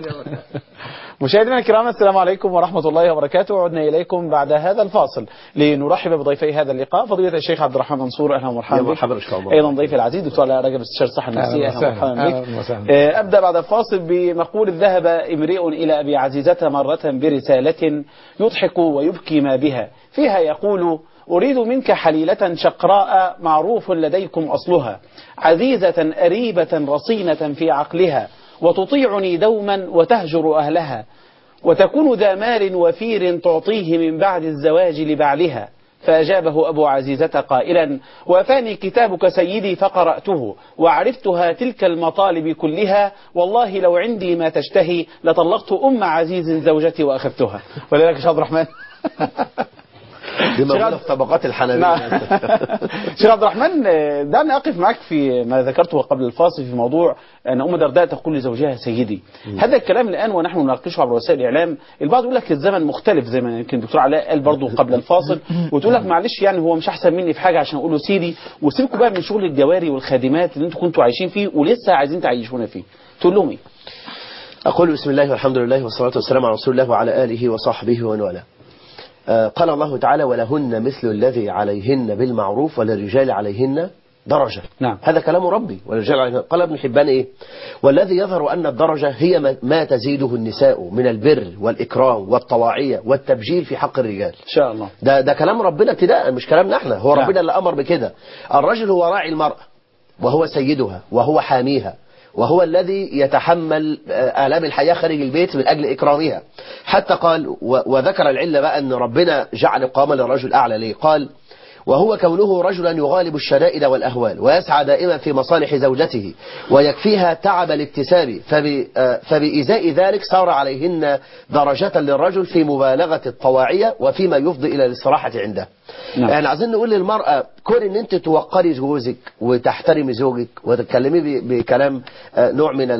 مشاهدينا الكرام السلام عليكم ورحمة الله وبركاته. عدنا إليكم بعد هذا الفاصل لنرحب بضيفي هذا اللقاء فضيلة الشيخ عبد الرحمن منصور، أهلا ومرحبا بك. أيضا ضيفي العزيز دكتور علاء رجب استشاري الصحة النفسية، أهلا ومرحبا بك. أبدأ بعد الفاصل بمقول ذهب امرئ إلى أبي عزيزة مرة برسالة يضحك ويبكي ما بها، فيها يقول: أريد منك حليلة شقراء معروف لديكم أصلها، عزيزة أريبة رصينة في عقلها، وتطيعني دوما وتهجر أهلها، وتكون ذا مال وفير تعطيه من بعد الزواج لبعلها. فأجابه أبو عزيزة قائلا: وافاني كتابك سيدي فقرأته، وعرفتها تلك المطالب كلها، والله لو عندي ما تشتهي لطلقت أم عزيز زوجتي وأخذتها. ولذلك يا شيخ عبد الرحمن دي موجودة في طبقات الحنابلة. شيخ عبد الرحمن، دعني أقف معك في ما ذكرته قبل الفاصل في موضوع أن أم درداء تقول لزوجها سيدي. هذا الكلام الآن ونحن نناقشه عبر وسائل الإعلام، البعض يقول لك الزمن مختلف زي ما يمكن الدكتور علاء قال برضه قبل الفاصل، وتقول لك معلش يعني هو مش أحسن مني في حاجة عشان أقول له سيدي، وسيبكم بقى من شغل الجواري والخادمات اللي أنتم كنتوا عايشين فيه ولسه عايزين تعيشونا فيه. تقول لهم إيه؟ أقول بسم الله والحمد لله والصلاة والسلام على رسول الله وعلى آله وصحبه ومن والاه. قال الله تعالى: ولهن مثل الذي عليهن بالمعروف وللرجال عليهن درجة. نعم. هذا كلام ربي، والرجال عليهن. قال ابن حبان إيه؟ والذي يظهر أن الدرجة هي ما تزيده النساء من البر والإكرام والطواعية والتبجيل في حق الرجال. إن شاء الله. ده كلام ربنا ابتداء، مش كلامنا احنا، هو ربنا اللي أمر بكده. الرجل هو راعي المرأة وهو سيدها وهو حاميها، وهو الذي يتحمل آلام الحياة خارج البيت من أجل إكرامها. حتى قال وذكر العلة بقى أن ربنا جعل قامة للرجل أعلى ليه؟ قال: وهو كونه رجلا يغالب الشدائد والأهوال ويسعى دائما في مصالح زوجته ويكفيها تعب الاكتساب، فبإزاء ذلك صار عليهن درجة للرجل في مبالغة الطواعية وفيما يفضي إلى الاستراحة عنده. نعم. يعني عايزين نقول للمرأة كون ان انت توقري جوزك وتحترمي زوجك وتتكلمي بكلام نوع من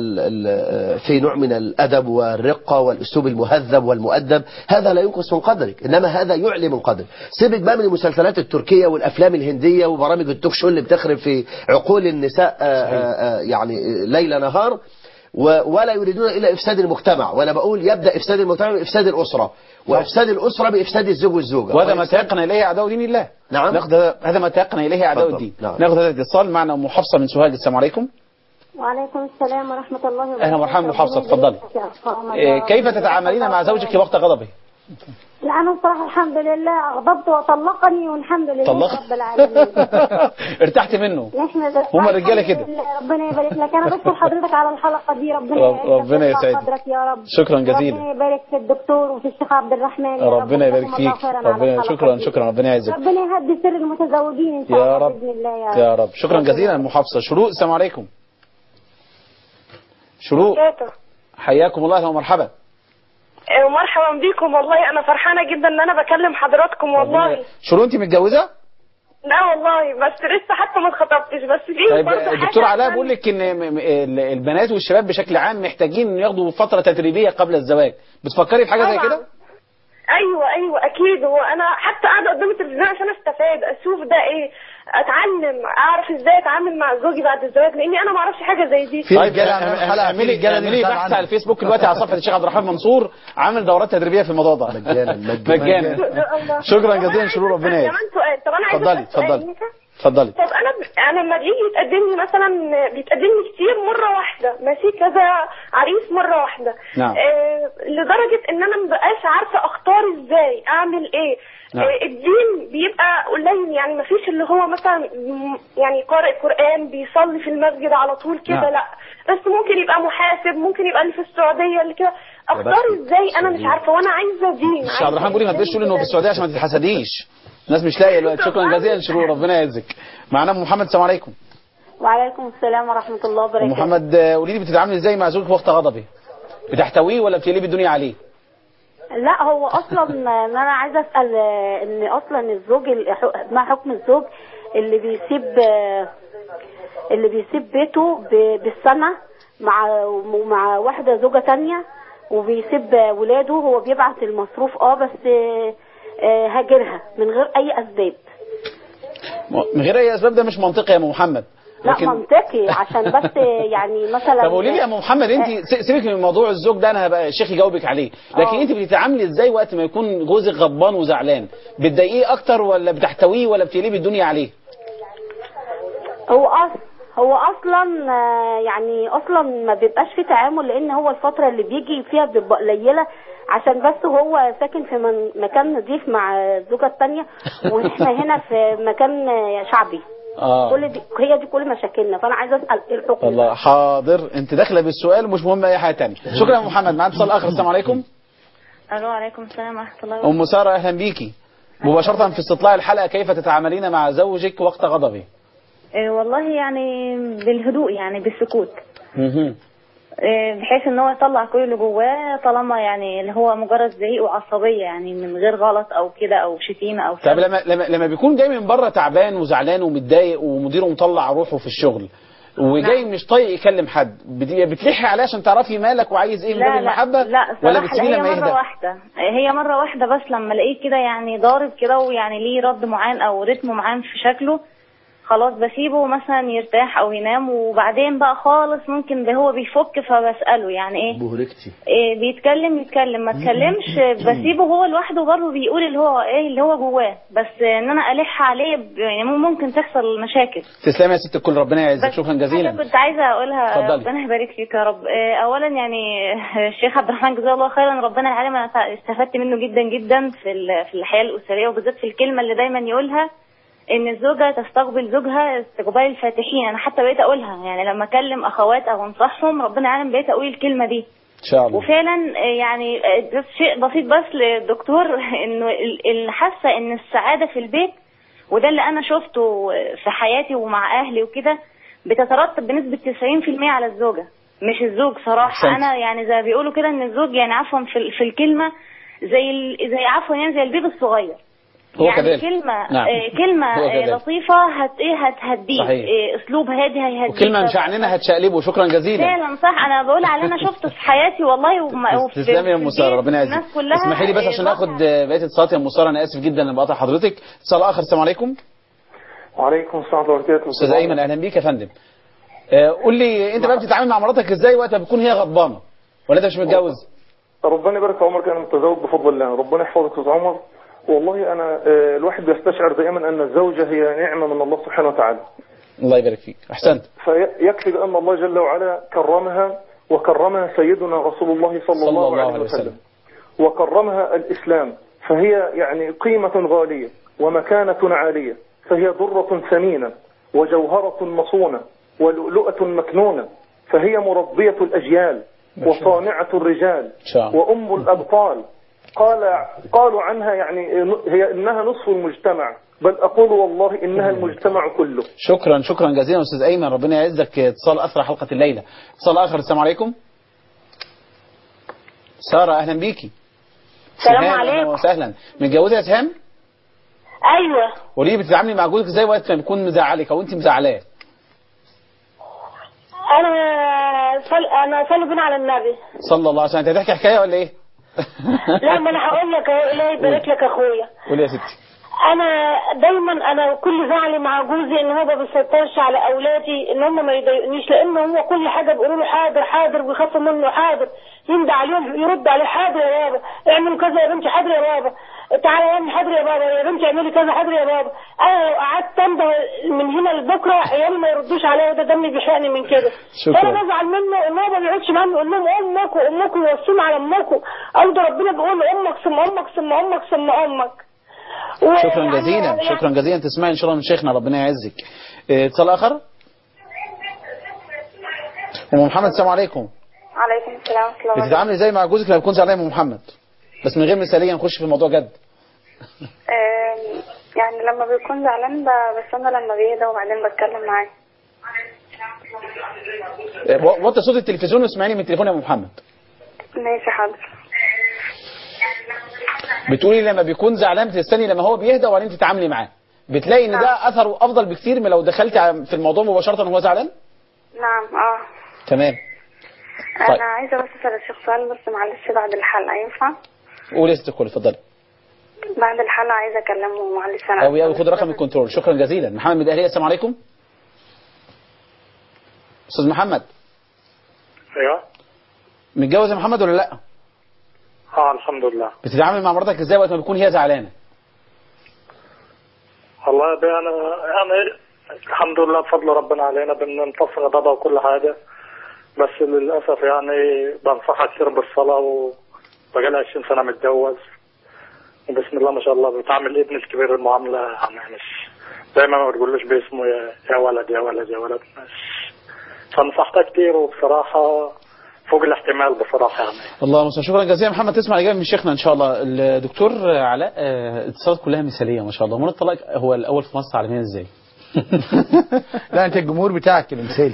في نوع من الادب والرقه والاسلوب المهذب والمؤدب، هذا لا ينقص من قدرك، انما هذا يعلي من قدرك. سيبك بقى من المسلسلات التركيه والافلام الهنديه وبرامج التوك شو اللي بتخرب في عقول النساء يعني ليل نهار، ولا يريدون إلا إفساد المجتمع. وأنا بقول يبدأ إفساد المجتمع بإفساد الأسرة، وإفساد الأسرة بإفساد الزوج والزوجة، وهذا ما تيقن إليه أعداء دين الله. نعم. هذا ما تيقن إليه أعداء الدين. نعم. ناخذ هذا الاتصال معنا أم حفصة من سوهاج. السلام عليكم. وعليكم السلام ورحمة الله وبركاته. أهلا ومرحبا أم حفصة، تفضلي. كيف تتعاملين مع زوجك وقت غضبه؟ لا أنا بصراحة الحمد لله أغضبت وطلقني والحمد لله رب العالمين. ارتحت منه. هم الرجالة كده. ربنا يبارك لك. أنا بشكر حضرتك على الحلقة دي، ربنا يسعدك يا رب. شكرا جزيلا. ربنا يبارك في الدكتور وفي الشيخ عبد الرحمن. ربنا يبارك فيك. شكرا ربنا يعزك. ربنا يهدي سر المتزوجين إن شاء الله بإذن الله يا رب. شكرا جزيلا أم حفصة. شروق، السلام عليكم. شروق، حياكم الله ومرحبا. ومرحبا بيكم. والله انا فرحانه جدا ان انا بكلم حضراتكم. والله شروق، انت متجوزه؟ لا والله، بس لسه حتى ما اتخطبتش. بس في طيب الدكتور علاء بيقول لك ان البنات والشباب بشكل عام محتاجين ياخدوا فتره تدريبيه قبل الزواج، بتفكري في حاجه زي كده؟ ايوه اكيد. وانا حتى قاعده قدام التلفزيون عشان استفاد، اشوف ده ايه، اتعلم، اعرف ازاي اتعامل مع زوجي بعد الزواج، لاني انا ما اعرفش حاجه زي دي. طيب اعملي بحث على الفيسبوك دلوقتي على صفحه الشيخ عبد الرحمن منصور، عامل دورات تدريبيه في الموضوع ده مجانا. شكرا جزيلا شروق، ربنا يعينك. كمان سؤال. طب انا عايزه اتفضلي. اتفضلي. طب انا لما بيجي يتقدم لي مثلا، بيتقدم لي كتير مره واحده، ماشي كذا عريس مره واحده. نعم. لدرجه ان انا مبقاش عارفه اختار ازاي اعمل ايه. نعم. الدين بيبقى قليل، يعني ما فيش اللي هو مثلا يعني قارئ قرآن بيصلي في المسجد على طول كده. نعم. لا بس ممكن يبقى محاسب، ممكن يبقى اللي في السعوديه اللي كده. اختار ازاي؟ انا مش عارفه، وانا عايزه دين. الشيخ عبد الرحمن بيقول ما تقدرش تقول انه في السعوديه عشان ما تتحسديش. الناس مش لاقيه الوقت. شكرا جزيلا شروق، ربنا يعزك. معانا ام محمد. السلام عليكم. وعليكم السلام ورحمة الله وبركاته. ام محمد، قولي لي بتتعاملي ازاي مع زوجك وقت غضبه؟ بتحتويه ولا بتقلبي الدنيا عليه؟ لا هو اصلا ان انا عايزه اسال ان اصلا الزوج ما حكم الزوج اللي بيسيب بيته بالسنه مع واحده زوجه تانية، وبيسيب ولاده. هو بيبعت المصروف بس هاجرها من غير اي اسباب. من غير اي اسباب ده مش منطقي يا ام محمد. لا منطقي عشان بس يعني مثلا. طب قولي لي يا ام محمد، انت سيبك من موضوع الزوج ده، انا هبقى الشيخ يجاوبك عليه، لكن انت بتتعاملي ازاي وقت ما يكون جوزك غضبان وزعلان؟ بتضايقيه اكتر ولا بتحتويه ولا بتقلبي الدنيا عليه؟ هو اصلا يعني اصلا ما بيبقاش في تعامل، لان هو الفتره اللي بيجي فيها بتبقى قليله، عشان بس هو ساكن في مكان نظيف مع الزوجه الثانيه، واحنا هنا في مكان شعبي. هي دي كل مشاكلنا، فانا عايزه اسال ايه الحكم؟ الله حاضر، انت داخله بالسؤال مش مهم اي حاجه ثانيه. شكرا يا محمد. معانا اتصال اخر. السلام عليكم. الو عليكم السلام ورحمه الله وبركاته. ام ساره اهلا بيكي. مباشره في استطلاع الحلقه، كيف تتعاملين مع زوجك وقت غضبه؟ والله يعني بالهدوء، يعني بالسكوت، بحيث ان هو يطلع كل اللي جواه، طالما يعني اللي هو مجرد زعيق وعصبيه، يعني من غير غلط او كده او شتيمه او طب لما بيكون جاي من بره تعبان وزعلان ومتضايق ومديره مطلع روحه في الشغل وجاي مش طايق يكلم حد، بتلحي عليه عشان تعرفي مالك وعايز ايه من باب المحبه؟ لا ولا بتسيبيه لما يهدى؟ هي مره واحده بس، لما الاقيه كده يعني ضارب كده ويعني ليه رد معين او رتم معين في شكله، خلاص بسيبه مثلا يرتاح او ينام، وبعدين بقى خالص ممكن ده هو بيفك، فبسأله يعني ايه بيتكلم ما تكلمش، بسيبه هو لوحده برضه بيقول اللي هو جواه، بس ان انا الح عليه يعني ممكن تحصل مشاكل. تسلمي يا ست الكل، ربنا يعزك. شكرا جزيلا. كنت عايزه اقولها، ربنا يبارك فيك يا رب. اولا يعني الشيخ عبد الرحمن جزاه الله خيرا، ربنا يعلم، انا استفدت منه جدا جدا في الحياه الاسريه، وبالذات في الكلمه اللي دايما يقولها ان الزوجه تستقبل زوجها استقبال الفاتحين. انا حتى بقيت اقولها، يعني لما اكلم اخوات او انصحهم، ربنا يعلم بقيت اقول الكلمه دي ان شاء الله. وفعلا يعني شيء بسيط بس للدكتور، انه اللي حاسه ان السعاده في البيت، وده اللي انا شفته في حياتي ومع اهلي وكده، بتترتب بنسبه 90% على الزوجه مش الزوج صراحه. انا يعني زي بيقولوا كده ان الزوج يعني عفوا في الكلمه زي عفوا يعني زي البيبي الصغير، يعني كلمة لطيفة هتهديه، اسلوب هادي هيهديه، وكلمة مشعننة هتشقلبه. شكرا جزيلا. فعلا صح، انا بقول على انا شفته في حياتي والله. تسلمي يا ام ساره، ربنا يعزك. اسمحي لي بس عشان ناخد بقيه اتصالات يا ام ساره، انا اسف جدا ان بقطع حضرتك. اتصال اخر. السلام عليكم. وعليكم السلام ورحمه الله وبركاته. استاذ ايمن اهلا بيك يا فندم. قول لي انت بقى بتتعامل مع مراتك ازاي وقت ما بتكون هي غضبانه ولا انت مش متجوز؟ ربنا يبارك في عمرك، انا متزوج بفضل الله، ربنا يحفظك يا استاذ عمر. والله أنا الواحد بيستشعر دائما أن الزوجة هي نعمة من الله سبحانه وتعالى. الله يبارك فيك، أحسنت. فيكفي بأن الله جل وعلا كرمها، وكرمها سيدنا رسول الله صلى الله عليه وسلم، وكرمها الإسلام، فهي يعني قيمة غالية ومكانة عالية، فهي درة ثمينة وجوهرة مصونة ولؤلؤة مكنونة، فهي مربية الأجيال وصانعة الرجال وأم الأبطال. قالوا عنها يعني هي إنها نصف المجتمع، بل أقول والله إنها المجتمع كله. شكرا جزيلا أستاذ أيمن، ربنا يعزك. اتصال أثر حلقة الليلة. اتصال آخر. السلام عليكم. سارة أهلا بيكي. السلام عليكم. وسهلا. متجوزة يا سهام؟ أيوة. وليه بتتعاملي مع جوزك ازاي وقت ما بيكون مزعلك أو أنت مزعلاه؟ أنا صلي بنا على النبي صلى الله عليه وسلم. أنت هتحكي حكاية ولا إيه؟ لا ما انا هقول لك اهو. الله يبارك لك اخويا. قولي يا ستي. انا دايما كل زعلي مع جوزي ان هو ما بيسيطرش على اولادي، ان هم ما يضايقنيش، لان هو كل حاجه بيقولوا له حاضر حاضر ويخافوا منه حاضر، يندى عليهم يرد عليه حاضر يا بابا، اعمل كذا يا بنتي حاضر يا بابا. تعالى يا ام حاضر يا بابا، يا بنتي اعملي كذا حاضر يا بابا. انا لو قعدت انده من هنا لبكره عيالي ما يردوش عليا، وده دمي بيحرقني من كده. فانا بزعل منه ان هو ما بيقعدش معاهم يقول لهم امك وامك ويوصون على امكم. ارض ربنا بيقول امك ثم امك ثم امك ثم امك. شكرا جزيلا، شكرا جزيلا. تسمعي ان شاء الله من شيخنا، ربنا يعزك. اتصال اخر. ام محمد السلام عليكم. عليكم السلام ورحمة الله وبركاته. بتتعاملي ازاي مع جوزك لما بيكون زعلان؟ ام محمد بس من غير مثاليه، نخش في الموضوع جد. يعني لما بيكون زعلان بستنى لما بيهدى وبعدين بتكلم معاه. وطي صوت التلفزيون واسمعيني من التليفون يا ام محمد. ماشي حاضر. بتقولي لما بيكون زعلان بتستني لما هو بيهدى وبعدين تتعاملي معاه، بتلاقي ان ده اثره افضل بكتير من لو دخلتي في الموضوع مباشره وهو زعلان؟ نعم. تمام. طيب. انا عايزه بس اسال الشيخ سؤال بس معلش بعد الحلقه ينفع؟ قولي استقبل، اتفضلي. بعد الحلقه عايزه اكلمه معلش انا. او خد رقم الكنترول. شكرا جزيلا. محمد من الاهليه السلام عليكم. استاذ محمد. ايوه. متجوز يا محمد ولا لا؟ الحمد لله. بتتعامل مع مراتك ازاي وقت ما بتكون هي زعلانه؟ والله انا الحمد لله بفضل ربنا علينا بنمتص غضبها وكل حاجه، بس للاسف يعني بنصحها كثير بالصلاه، وبقى لها 20 سنه متجوز، وبسم الله ما شاء الله بتعامل ابني الكبير المعامله يعني مش دايما ما بتقولوش باسمه يا ولد يا ولد يا ولد، مش فنصحتها كثير وبصراحه فوق الاحتمال بصراحه يعني. الله المستعان. شكرا جزيلا محمد. تسمع الاجابه من شيخنا ان شاء الله. الدكتور علاء، اتصالات كلها مثاليه ما شاء الله. منى الطلاق هو الاول في مصر عالميا ازاي؟ لا انت الجمهور بتاعك المثالي.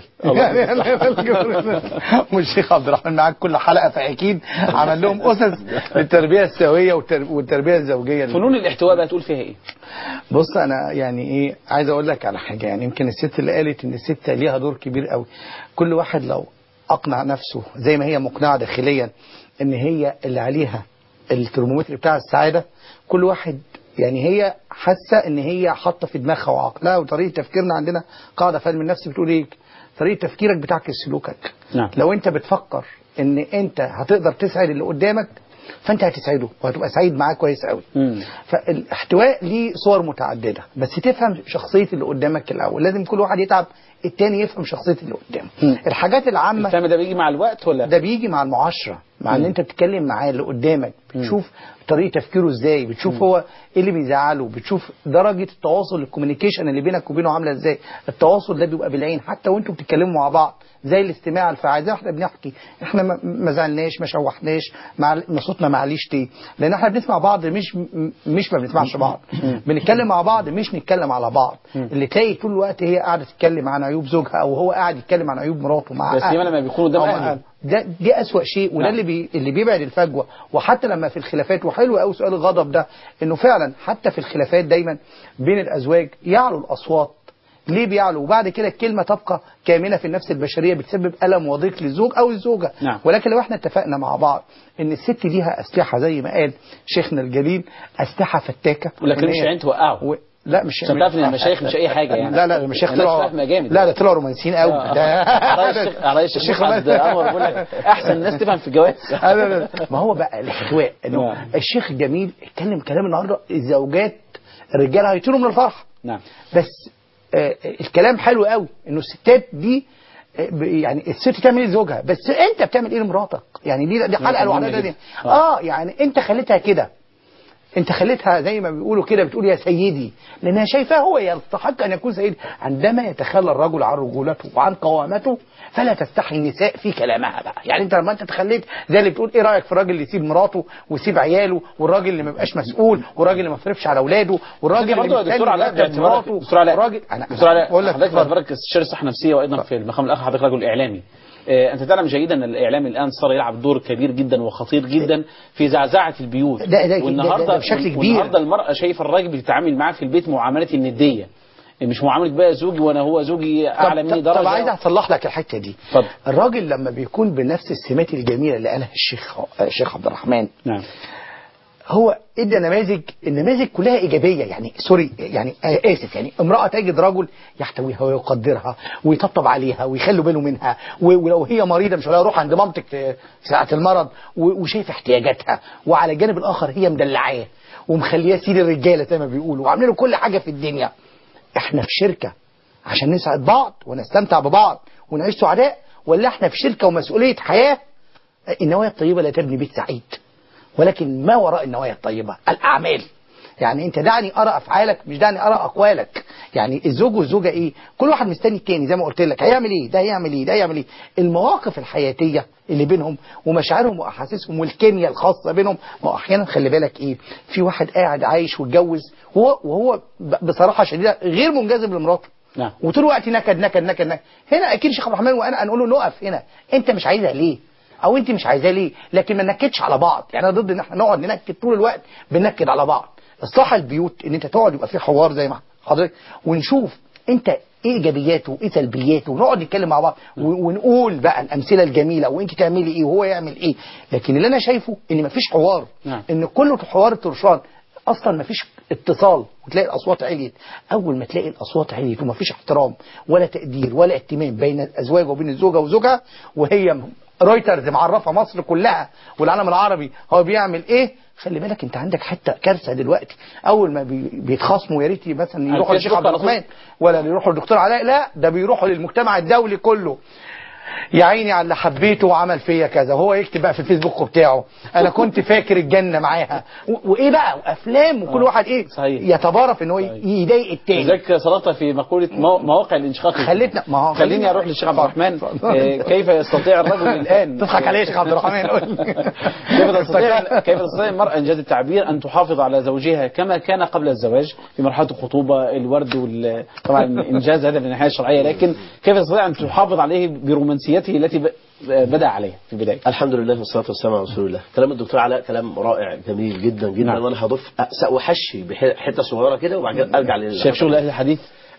والشيخ عبد الرحمن معاك كل حلقه، فاكيد عمل لهم اسس للتربيه السويه والتربيه الزوجيه. فنون الاحتواء بقى تقول فيها ايه؟ بص انا يعني ايه عايز اقول لك على حاجه، يعني يمكن الست اللي قالت ان الست ليها دور كبير قوي. كل واحد لو اقنع نفسه زي ما هي مقنعه داخليا ان هي اللي عليها الترمومتر بتاع السعاده، كل واحد يعني هي حاسه ان هي حاطه في دماغها وعقلها وطريقه تفكيرنا. عندنا قاعده في علم النفس بتقول ايه؟ طريقه تفكيرك بتعكس سلوكك. نعم. لو انت بتفكر ان انت هتقدر تسعد اللي قدامك فانت هتسعده وهتبقى سعيد معاه كويس قوي. فالاحتواء ليه صور متعدده، بس تفهم شخصيه اللي قدامك الاول. لازم كل واحد يتعب التاني يفهم شخصيه اللي قدامه. الحاجات العامه الفهم ده بيجي مع الوقت ولا ده بيجي مع المعاشره، مع ان انت بتتكلم معاه اللي قدامك، بتشوف طريقه تفكيره ازاي، بتشوف هو ايه اللي بيزعله، بتشوف درجه التواصل الكوميونيكيشن اللي بينك وبينه عامله ازاي. التواصل ده بيبقى بالعين حتى وانتوا بتتكلموا مع بعض، زي الاستماع الفعال. زي احنا بنحكي، احنا ما زعلناش ما شوحناش صوتنا معليش ليه؟ لان احنا بنسمع بعض مش ما بنسمعش بعض. بنتكلم مع بعض مش نتكلم على بعض. اللي تلاقي طول الوقت هي قاعده تتكلم عن عيوب زوجها او هو قاعد يتكلم عن عيوب مراته مع بس لما بيكونوا قدام اهله دي أسوأ شيء. وده اللي بيبعد الفجوه. وحتى لما في الخلافات، وحلو قوي سؤال الغضب ده، انه فعلا حتى في الخلافات دايما بين الازواج يعلو الاصوات. ليه بيعلو؟ وبعد كده الكلمه تبقى كامنه في النفس البشريه، بتسبب الم وضيق للزوج او الزوجه. نعم. ولكن لو احنا اتفقنا مع بعض ان الست ليها اسلحه زي ما قال شيخنا الجليل، اسلحه فتاكه، ولكن مش عين توقعه. لا مش تعرف ان المشايخ مش اي حاجه يعني. لا المشايخ طلعوا لا طلعوا رومانسيين قوي. على الشيخ محمد انور بيقول لك احسن الناس تفهم في الجواز. ما هو بقى الاحتواء، انه الشيخ الجميل اتكلم كلام النهارده الزوجات الرجاله هيطيروا من الفرح. نعم. بس الكلام حلو قوي انه الستات دي يعني الست تعمل ايه لزوجها، بس انت بتعمل ايه لمراتك؟ يعني دي حلقه لوحدها دي. يعني انت خليتها كده، انت خليتها زي ما بيقولوا كده، بتقول يا سيدي، لانها شايفاه هو يستحق ان يكون سيدي. عندما يتخلى الرجل عن رجولته وعن قوامته فلا تستحي النساء في كلامها بقى. يعني انت لما انت تخليت زي اللي بتقول ايه رايك في الراجل اللي يسيب مراته ويسيب عياله، والراجل اللي ما بيبقاش مسؤول، والراجل اللي ما يصرفش على اولاده، والراجل اللي برضه دكتور علاء مراته. دكتور علاء بقول لك حضرتك استشاري الصحه النفسيه وايضا في المقام الاخر حضرتك رجل اعلامي. أنت تعلم جيدا أن الإعلام الآن صار يلعب دور كبير جدا وخطير جدا في زعزعة البيوت. والنهارده بشكل كبير. والنهارده المرأة شايفة الراجل بيتعامل معاه في البيت معاملة الندية، مش معاملة بقى زوجي وأنا هو زوجي أعلى مني درجة. طب عايز أصلح لك الحتة دي. فضل. الراجل لما بيكون بنفس السمات الجميلة اللي قالها الشيخ عبد الرحمن. نعم. هو ادى النماذج كلها ايجابيه، يعني سوري يعني اسف، يعني امراه تجد رجل يحتويها ويقدرها ويطبطب عليها ويخلوا باله منها، ولو هي مريضه مش هيروح عند مامتك في ساعه المرض وشايف احتياجاتها، وعلى الجانب الاخر هي مدلعاه ومخلياه سيد الرجاله زي ما بيقولوا وعاملين له كل حاجه في الدنيا. احنا في شركه عشان نسعد بعض ونستمتع ببعض ونعيش سعداء، ولا احنا في شركه ومسؤوليه حياه؟ النوايا الطيبه لا تبني بيت سعيد، ولكن ما وراء النوايا الطيبة الأعمال. يعني أنت دعني أرى أفعالك مش دعني أرى أقوالك. يعني الزوج والزوجة إيه؟ كل واحد مستني التاني زي ما قلت لك، هيعمل إيه؟ ده هيعمل إيه؟ ده هيعمل إيه؟ المواقف الحياتية اللي بينهم ومشاعرهم وأحاسيسهم والكيمياء الخاصة بينهم. ما أحيانا خلي بالك إيه؟ في واحد قاعد عايش واتجوز وهو بصراحة شديدة غير منجذب لمراته. نعم. وطول الوقت نكد نكد نكد نكد. هنا أكيد شيخ عبد الرحمن وأنا هنقول له نقف هنا، أنت مش عايزها ليه؟ او انت مش عايزاه ليه؟ لكن ما ننكدش على بعض. يعني انا ضد ان احنا نقعد ننكد طول الوقت، بننكد على بعض. اصلاح البيوت ان انت تقعد يبقى في حوار زي ما حضرتك ونشوف انت ايه ايجابياته وايه سلبياته ونقعد نتكلم مع بعض ونقول بقى الامثله الجميله وانت تعملي ايه وهو يعمل ايه. لكن اللي انا شايفه ان مفيش حوار، ان كله حوار الطرشان، اصلا مفيش اتصال وتلاقي الاصوات عليت. اول ما تلاقي الاصوات عليت ومفيش احترام ولا تقدير ولا اهتمام بين الازواج وبين الزوجه وزوجها، وهي رويترز معرفه مصر كلها والعالم العربي هو بيعمل ايه، خلي بالك انت عندك حتى كارثه دلوقتي. اول ما بيتخاصموا يا ريت مثلا يروحوا للشيخ عبد الرحمن ولا يروحوا للدكتور علاء، لا ده بيروحوا للمجتمع الدولي كله. يا عيني على اللي حبيته وعمل فيا كذا، وهو يكتب بقى في الفيسبوك بتاعه انا كنت فاكر الجنه معاها وايه بقى وافلام وكل واحد ايه صحيح. يتبارى في ان هو يضايق التاني. ذاك صراحه في مقوله مواقع الانشقاق خليني اروح للشيخ عبد الرحمن. كيف يستطيع الرجل الان تضحك عليه يا شيخ عبد الرحمن؟ كيف تستطيع المراه انجاز التعبير ان تحافظ على زوجها كما كان قبل الزواج في مرحله الخطوبه، الورد طبعا انجاز هذا من الناحيه الشرعيه، لكن كيف تستطيع ان تحافظ عليه برومانسيته التي بدأ عليها في البداية؟ الحمد لله والصلاة والسلام على رسول الله. كلام الدكتور علاء كلام رائع جميل جدا جدا. نعم. وانا هضيف سأحشي بحته صغيره كده وبعد كده ارجع شايف شغل اهل الحديث.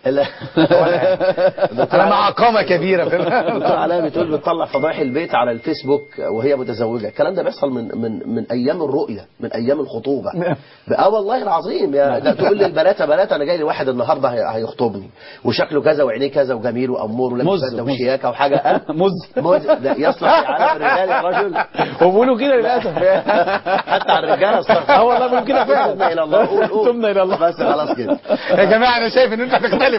انا مع قامه كبيره. الدكتور علاء بتقول بتطلع فضائح البيت على الفيسبوك وهي متزوجه. الكلام ده بيحصل من ايام الرؤيه، من ايام الخطوبه. والله العظيم يا تقول للبنات بنات انا جاي لي واحد النهارده هيخطبني وشكله كذا وعينيه كذا وجميل وامور ولابس بدله وشياكه وحاجه مز ده يصلح في عالم الرجال يا رجل. وبيقولوا كده للاسف حتى على الرجاله استغفر والله بيقولوا كده فعلا. تبنا الى الله تبنا الى الله بس خلاص كده. يا جماعه انا شايف ان انت هتختلف.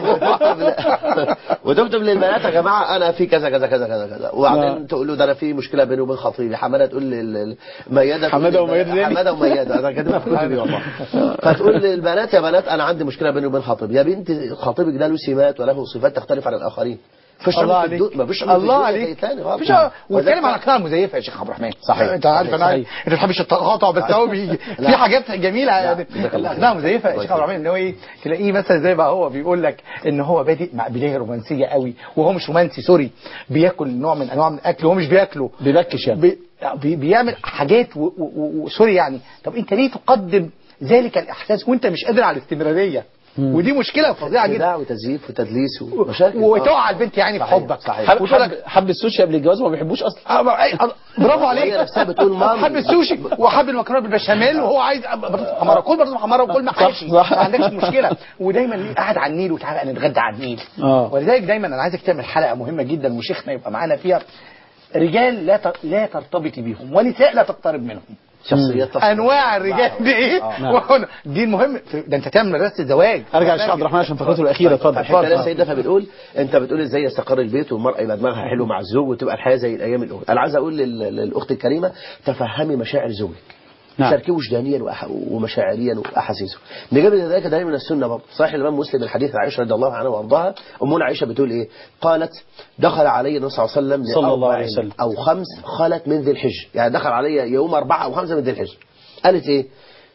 وتكتب للبنات يا جماعه انا في كذا كذا كذا كذا كذا، وبعدين تقول له ده انا في مشكله بيني وبين خطيبي. حماده تقول مياده حماده ومياده انا كاتبها في كتبي والله. فتقول للبنات يا بنات انا عندي مشكله بيني وبين خطيبي. يا بنت خطيبك ده له سمات وله صفات تختلف عن الاخرين. الله عليك الله عليك. واتكلم عن اقناع مزيفه يا شيخ عبد الرحمن. صحيح. انت عارف انا انت ما بتحبش التقاطع بس هو في حاجات جميله يعني. اقناع مزيفه يا شيخ عبد الرحمن ان هو ايه تلاقيه مثلا زي ما هو بيقول لك ان هو بادئ مع بدايه رومانسيه قوي وهو مش رومانسي سوري، بياكل نوع من انواع من الاكل وهو مش بياكله، بيبكش يعني بيعمل حاجات وسوري يعني. طب انت ليه تقدم ذلك الاحساس وانت مش قادر على الاستمراريه؟ ودي مشكله فظيعه جدا. وتزييف وتدليس ومشاكل وتقع البنت يعني في حبك. حب السوشي قبل الجواز وما بيحبوش اصلا. برافو عليك. هي نفسها بتقول مام حب السوشي وحب المكرونه بالبشاميل وهو عايز حمارة. كل بطاطس حمارة وكل محاشي ما عندكش مشكله. ودايما قاعد على النيل وتعالى نتغدى على النيل. ولذلك دايما انا عايزك تعمل حلقه مهمه جدا وشيخنا يبقى معانا فيها. رجال لا ترتبطي بيهم ونساء لا تقترب منهم. شخصيات انواع الرجال دي ايه دي المهم ده انت تعمل مدرسه الزواج. ارجع للشيخ عبد الرحمن عشان فقرته الاخيره. اتفضل. الحته السيده فبتقول انت بتقول ازاي يستقر البيت والمراه يبقى دماغها حلو مع الزوج وتبقى الحياه زي الايام الاولى. انا عايز اقول للاخت الكريمه تفهمي مشاعر زوجك. نعم. شاركيه وجدانيا ومشاعريا واحاسيسه. نجيب ذلك دليل من السنه برضه. صحيح الامام مسلم الحديث عن عائشه رضي الله عنها وارضاها. امنا عائشه بتقول ايه؟ قالت دخل علي النبي صلى الله عليه وسلم او 5 خلت من ذي الحجه، يعني دخل علي يوم 4 أو 5 من ذي الحجه. قالت ايه؟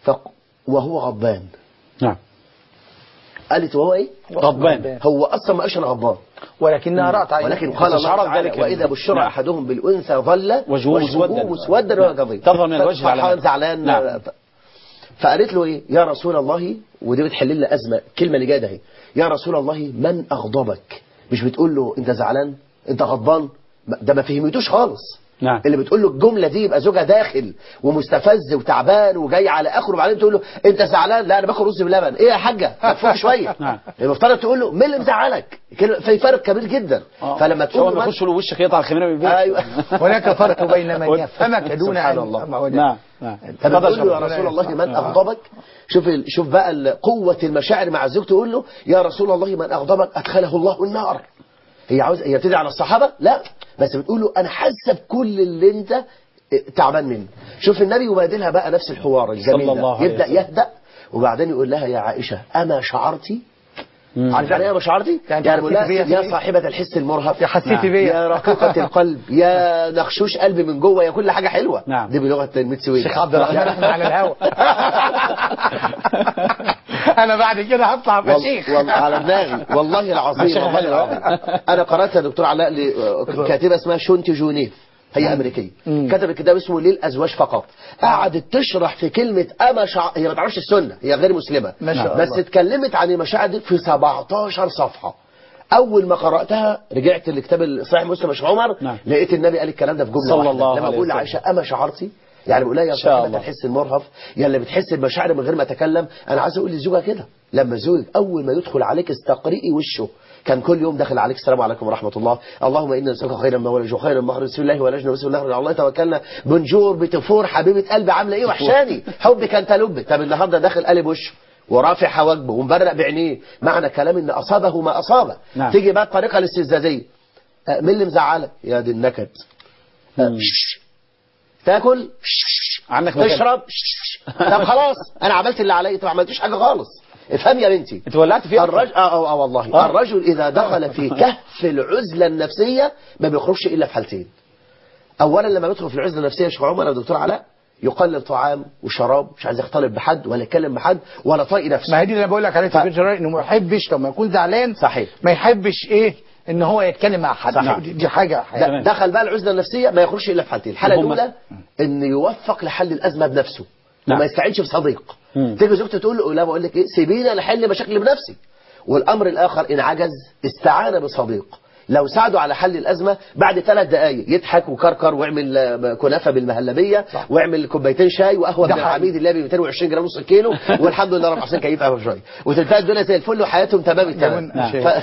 وهو غضبان. نعم. قالت وهو ايه؟ غضبان. هو اصلا ما قالش انا غضبان ولكنها رأت عينه. ولكن قال الله تعالى واذا بشر احدهم بالانثى ظل وجهه مسودا وهو كظيم. تظهر من الوجه فرحان زعلان. نعم. فقالت له ايه؟ يا رسول الله، ودي بتحل لنا ازمه. الكلمه اللي جايه ده يا رسول الله من اغضبك. مش بتقول له انت زعلان انت غضبان، ده ما فهمتوش خالص. نعم. اللي بتقول له الجمله دي يبقى زوجها داخل ومستفز وتعبان وجاي على اخره، وبعدين تقول له انت زعلان؟ لا انا باكل رز بلبن. ايه يا حاجه فوق شويه. نعم. المفترض تقول له مين اللي مزعلك؟ في فرق كبير جدا. فلما تقول له يخش له وشك يقطع الخميره من البيت. ايوه هناك فرق بين من يفهمك دون سبحان الله. نعم نعم. فتقول له يا رسول الله من اغضبك. شوف بقى قوه المشاعر مع الزوج، تقول له يا رسول الله من اغضبك ادخله الله النار. هي بتدعي على الصحابه؟ لا، بس بتقول له انا حاسه بكل اللي انت تعبان منه. شوف النبي يبادلها بقى نفس الحوار الجميل ده، يبدا يهدأ وبعدين يقول لها يا عائشه اما شعرتي؟ عارف يعني ايه اما شعرتي؟ يعني بقول لها يا صاحبه الحس المرهف، يا حسيتي بيا، يا رقيقه القلب، يا نخشوش قلبي من جوه، يا كل حاجه حلوه. نعم. دي بلغه المتسويه. شيخ عبد الرحمن احنا على الهوا. انا بعد كده هطلع ابقى شيخ. على دماغي والله العظيم. انا قرات يا دكتور علاء كاتبه اسمها شونتي جونيف، هي امريكيه، كتبت كتاب اسمه للازواج فقط. قعدت تشرح في كلمه هي ما تعرفش السنه، هي غير مسلمه، بس اتكلمت عن المشاعر دي في 17 صفحه. اول ما قراتها رجعت لكتاب صحيح مسلم يا شيخ عمر، لقيت النبي قال الكلام ده في جمله واحده لما بقول لعائشه اما شعرتي، يعني بقول لها يا صاحبة الحس المرهف، يا اللي بتحس بمشاعر من غير ما اتكلم. انا عايز اقول لزوجها كده، لما زوجك اول ما يدخل عليك استقرئي وشه. كان كل يوم داخل عليك السلام عليكم ورحمه الله، اللهم انا نسالك خيرا ما ولج وخيرا ما خرج، بسم الله ولجنا بسم الله على الله توكلنا، بنجور بتفور حبيبه قلبي عامله ايه وحشاني، حبك انت لبك. طب النهارده داخل قلب وشه ورافع حواجبه ومبرق بعينيه، معنى كلام ان اصابه ما اصابه. نعم. تيجي بقى الطريقه الاستفزازيه، مين اللي مزعلك؟ يا دي النكد. تاكل عنك تشرب. طب خلاص انا عملت اللي عليا، انت ما عملتش حاجه خالص. افهم يا بنتي، انت ولعت فيها الرجل والله الرجل اذا دخل في كهف العزله النفسيه ما بيخرجش الا في حالتين. اولا لما بيدخل في العزله النفسيه يا شيخ عمر يا دكتور علاء، يقلل طعام وشراب، مش عايز يختلط بحد ولا يتكلم بحد ولا طايق نفسه. ما هي دي اللي انا بقول لك عليها انه ما يحبش لما يكون زعلان. صحيح. ما يحبش ايه ان هو يتكلم مع حد. صحيح. دي حاجه دخل بقى العزله النفسيه ما يخرجش الا في حالتين. الحاله الاولى ان يوفق لحل الازمه بنفسه وما يستعينش بصديق. تيجي زوجته تقول له لا بقول لك ايه، سيبيني احل مشاكلي بنفسي. والامر الاخر ان عجز استعان بصديق، لو ساعده على حل الازمه بعد 3 دقائق يضحك وكركر ويعمل كنافه بالمهلبيه ويعمل كوبايتين شاي وقهوه من العميد اللي ب 220 جرام نص كيلو والحمد لله رب حسين كيف قهوه شويه وتلتقى الدنيا زي الفل وحياتهم تمام التمام.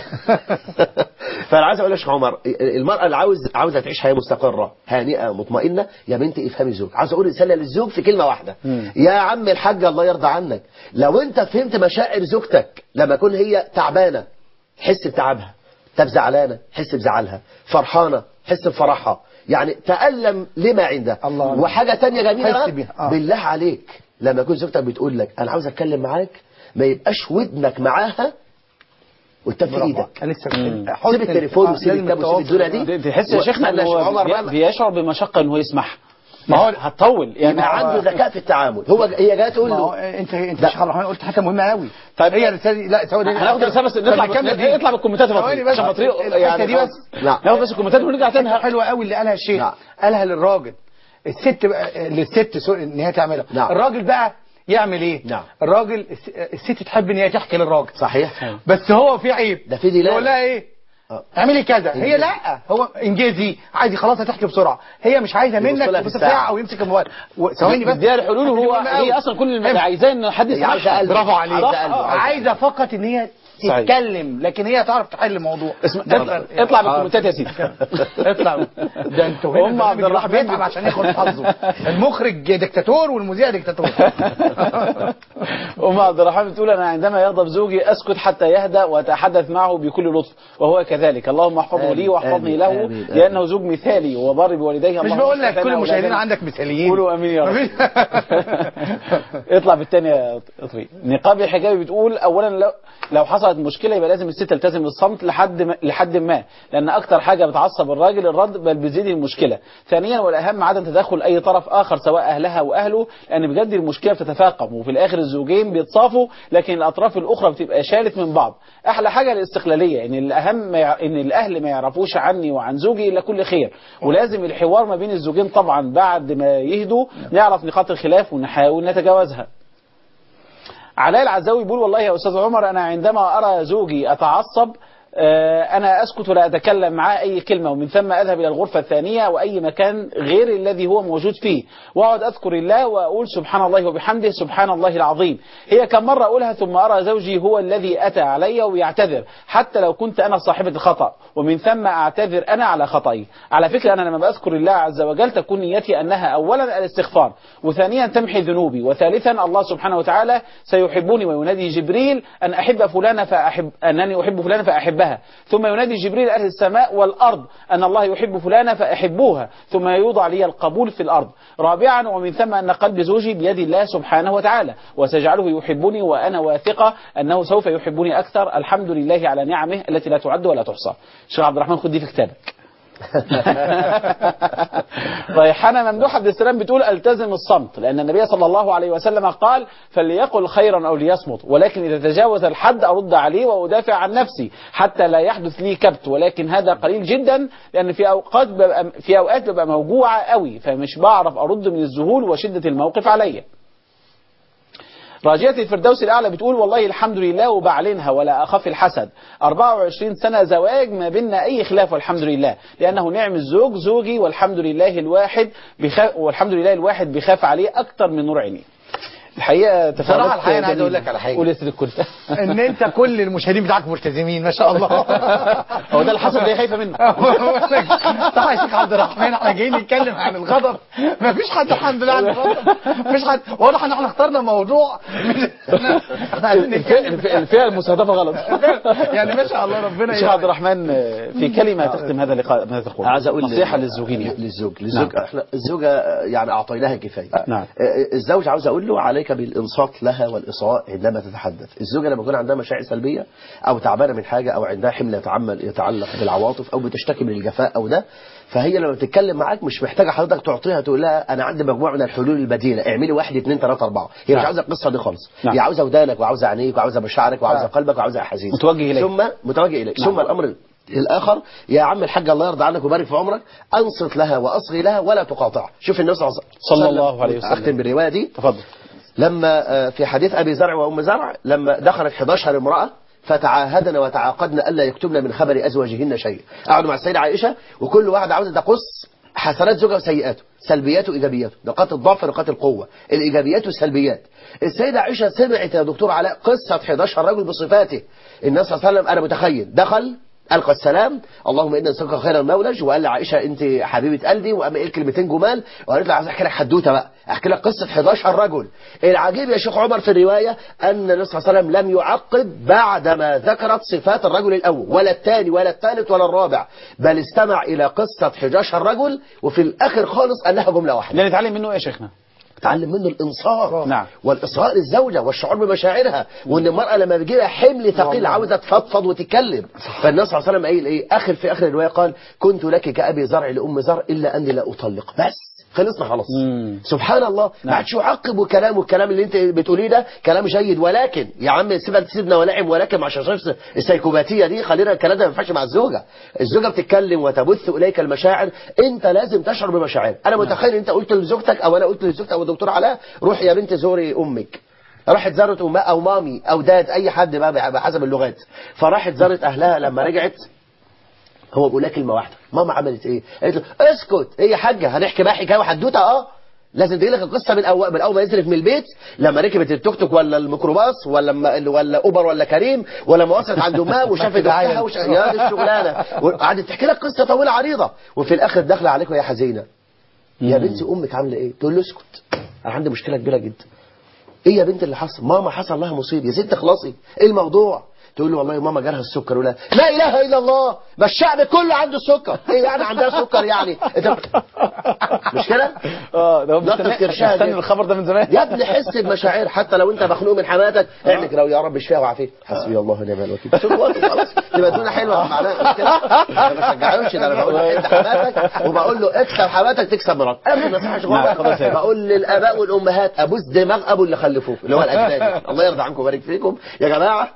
فانا عايز اقول لك يا عمر، المراه اللي عاوزه تعيش حياه مستقره هانئه مطمئنه، يا بنتي افهمي زوج. عاوز اقول رساله للزوج في كلمه واحده، يا عم الحاج الله يرضى عنك، لو انت فهمت مشاعر زوجتك لما تكون هي تعبانه حس بتعبها، طب زعلانه حس بزعلها، فرحانه حس بفرحها، يعني تألم لما عندها. وحاجه تانية جميله بالله عليك، لما يكون زوجتك بتقول لك انا عاوز اتكلم معاك، ما يبقاش ودنك معاها وتف ايدك. سيب التليفون وسيب الكتاب وسيب الدنيا دي. تحس يا شيخنا ان هو بيشعر بمشقه ان هو يسمعها، ما هو هتطول يعني عنده ذكاء في التعامل. هي جايه تقول له انت يا شيخ عبد الرحمن قلت حاجه مهمه قوي. طيب هي رساله لا سوي هناخد رساله بس نطلع بالكومنتات عشان بطريق يعني دي بس ناخد بس الكومنتات ونرجع تاني. حلوه قوي اللي قالها الشيخ. قالها للراجل، الست للست ان هي تعملها. الراجل بقى يعمل ايه؟ الراجل الست تحب ان هي تحكي للراجل. صحيح. بس هو في عيب، ده في دلال، يقول لها ايه؟ اعملي كذا. هي لا، هو انجازي عادي خلاص هتحكي بسرعه. هي مش عايزه منك نص ساعه او يمسك الموبايل ثواني بس. دي الحلول. هي اصلا كل اللي عايزاه ان حد يسمعها. برافو عليك. عايزه فقط ان هي تتكلم، لكن هي تعرف تحل الموضوع. اطلع بالكومنتات يا سيدي. اطلع. ده انتوا هنا عبد الرحمن بيتعب عشان ياخد حظه. المخرج ديكتاتور والمذيع ديكتاتور. عبد الرحمن بتقول انا عندما يغضب زوجي اسكت حتى يهدأ واتحدث معه بكل لطف وهو كذلك، اللهم احفظه لي واحفظني له لانه زوج مثالي وبر بوالديه. مش بقول لك كل المشاهدين عندك مثاليين، قولوا امين يا رب. اطلع بالثانيه يا طريق. نقاب الحجابي بتقول اولا لو حصلت مشكله يبقى لازم الست تلتزم بالصمت لحد ما لان اكتر حاجه بتعصب الراجل الرد بل بتزيد المشكله. ثانيا والاهم عدم تدخل اي طرف اخر سواء اهلها واهله، لان بجد المشكله بتتفاقم وفي الاخر الزوجين بيتصافوا لكن الاطراف الاخرى بتبقى شالت من بعض. احلى حاجه الاستقلاليه، ان الاهم ان الاهل ما يعرفوش عني وعن زوجي الا كل خير، ولازم الحوار ما بين الزوجين طبعا بعد ما يهدوا نعرف نقاط الخلاف ونحاول نتجاوزها. علاء العزاوي بيقول والله يا أستاذ عمر أنا عندما أرى زوجي أتعصب أنا أسكت ولا أتكلم معاه أي كلمة، ومن ثم أذهب إلى الغرفة الثانية وأي مكان غير الذي هو موجود فيه، وأقعد أذكر الله وأقول سبحان الله وبحمده سبحان الله العظيم. هي كم مرة أقولها ثم أرى زوجي هو الذي أتى علي ويعتذر حتى لو كنت أنا صاحبة الخطأ، ومن ثم أعتذر أنا على خطئي. على فكرة أنا لما بذكر الله عز وجل تكون نيتي أنها أولا الاستغفار، وثانيا تمحي ذنوبي، وثالثا الله سبحانه وتعالى سيحبني وينادي جبريل أن أحب فلانا أنني أحب فلانا فأحبها، ثم ينادي جبريل أهل السماء والأرض أن الله يحب فلانا فأحبوها، ثم يوضع لي القبول في الأرض. رابعا ومن ثم أن قلب زوجي بيد الله سبحانه وتعالى، وسيجعله يحبني وأنا واثقة أنه سوف يحبني أكثر. الحمد لله على نعمه التي لا تعد ولا تحصى. شيخ عبد الرحمن خد دي في كتابك. ريحانة ممدوح عبد السلام بتقول التزم الصمت، لأن النبي صلى الله عليه وسلم قال فليقل خيرا أو ليصمت، ولكن إذا تجاوز الحد أرد عليه وأدافع عن نفسي حتى لا يحدث لي كبت، ولكن هذا قليل جدا لأن في أوقات ببقى موجوعة قوي، فمش بعرف أرد من الذهول وشدة الموقف عليا. راجية الفردوس الأعلى بتقول والله الحمد لله وبعلنها ولا أخاف الحسد، 24 سنة زواج ما بيننا أي خلاف والحمد لله، لأنه نعم الزوج زوجي والحمد لله الواحد بيخاف عليه أكتر من نور عيني. الحقيقة بصراحة الحقيقة أنا عايز أقول لك على حاجة. قول يا سيدي الكل. إن أنت كل المشاهدين بتاعك ملتزمين ما شاء الله. هو ده الحسد اللي خايفة منه. صح يا شيخ عبد الرحمن، احنا جايين نتكلم عن الغضب، ما فيش حد الحمد لله عنده غضب، ما فيش حد. واضح إن احنا اخترنا موضوع الفئة المستهدفة غلط. يعني ما شاء الله ربنا. شيخ عبد الرحمن في كلمة تختم هذا اللقاء ماذا تقول؟ عايز أقول نصيحة للزوجين يعني. للزوج احنا الزوجة يعني أعطيناها كفاية. نعم. الزوج عاوز أقول له عليك بالإنصات لها والإصغاء عندما تتحدث. الزوجة لما يكون عندها مشاعر سلبية أو تعبانة من حاجة أو عندها حمل يتعلق بالعواطف أو بتشتكي من الجفاء أو ده، فهي لما بتتكلم معاك مش محتاجة حضرتك تعطيها تقول لها أنا عندي مجموعة من الحلول البديلة، اعملي 1 2 3 4. هي مش عاوزة القصة دي خالص. هي عاوزة ودانك وعاوزة عينيك وعاوزة مشاعرك وعاوزة قلبك وعاوزة أحاسيسك. متوجه إليك. ثم متوجه إليك. ثم الأمر الآخر يا عم الحاج الله يرضى عنك ويبارك في عمرك، أنصت لها وأصغي لها ولا تقاطع. شوف النبي صلى الله عليه وسلم. أختم بالرواية دي. تفضل. لما في حديث أبي زرع وأم زرع لما دخلت 11 امرأة فتعاهدن وتعاقدن ألا يكتبن من خبر أزواجهن شيء، قعدوا مع السيدة عائشة وكل واحد عاوزة تقص حسنات زوجها وسيئاته، سلبياته وإيجابياته، نقاط الضعف ونقاط القوة، الإيجابيات والسلبيات. السيدة عائشة سمعت يا دكتور علاء قصة 11 رجل بصفاته. النبي صلى الله عليه وسلم أنا متخيل دخل ألقى السلام اللهم إنا نسألك خير المولج، وقال لعائشة أنت حبيبة قلبي، وقام قال كلمتين جمال وقالت له عايز أحكي لك حدوتة بقى، أحكي لك قصة 11 رجل. العجيب يا شيخ عمر في الرواية أن النبي صلى الله عليه وسلم لم يعقب بعدما ذكرت صفات الرجل الأول ولا الثاني ولا الثالث ولا الرابع، بل استمع إلى قصة 11 رجل وفي الآخر خالص قال لها جملة واحدة. اللي نتعلم منه إيه يا شيخنا؟ تعلم منه الإنصات. نعم. والإصغاء للزوجة والشعور بمشاعرها، وإن المرأة لما بيجيلها حمل ثقيل عاوزة تفضفض وتتكلم. فالنبي صلى الله عليه وسلم قايل إيه في آخر الرواية قال كنت لك كأبي زرع لأم زرع إلا أني لا أطلق. بس خلصنا خلاص. سبحان الله. ما عادش يعقب كلام، والكلام اللي انت بتقوليه ده كلام جيد، ولكن يا عم سيبنا ونعم، ولكن مع الشخص السيكوباتيه دي خلينا الكلام ده ما ينفعش مع الزوجه. الزوجه بتتكلم وتبث اليك المشاعر، انت لازم تشعر بمشاعر. انا متخيل انت قلت لزوجتك او انا قلت لزوجتك او الدكتور علاء روح يا بنت زوري امك، راحت زارت امها او مامي او داد اي حد بقى بحسب اللغات، فراحت زارت اهلها. لما رجعت هو بيقول لها كلمه واحده، ماما عملت ايه؟ قالت له اسكت. ايه يا حاجه هنحكي بقى حكايه وحدوته؟ لازم تجي لك القصه من اول ما نزلت من البيت، لما ركبت التوك توك ولا الميكروباص ولا اوبر ولا كريم، ولا ما وصلت عند امها وشافت اختها يا دي الشغلانه، وقعدت تحكي لك قصه طويله عريضه، وفي الاخر داخله عليك وهي حزينه. يا بنتي امك عامله ايه؟ تقول له اسكت انا عندي مشكله كبيره جدا. ايه يا بنت اللي حصل؟ ماما حصل لها مصيبه. يا ست اخلصي، ايه الموضوع؟ تقول له والله ماما جالها السكر. ولا لا اله الا الله، ما الشعب كله عنده السكر. ايه يعني عندها سكر يعني؟ مش كده؟ ده مستني الخبر ده من زمان. يا ابني حس بمشاعر، حتى لو انت مخنوق من حماتك اعمل لو يا رب اشفيها وعافيها، حسبي الله ونعم الوكيل. شوف وقت خلاص تبقى الدنيا حلوه معناها كده. ما بشجعهمش، ده انا بقول له حد حماتك وبقول له اكسب حماتك تكسب مراتك. انا ما نصيحه شغل بقول للاباء والامهات ابوس دماغ ابو اللي خلفوه اللي هو الاجداد. الله يرضى عنكم ويبارك فيكم يا جماعه.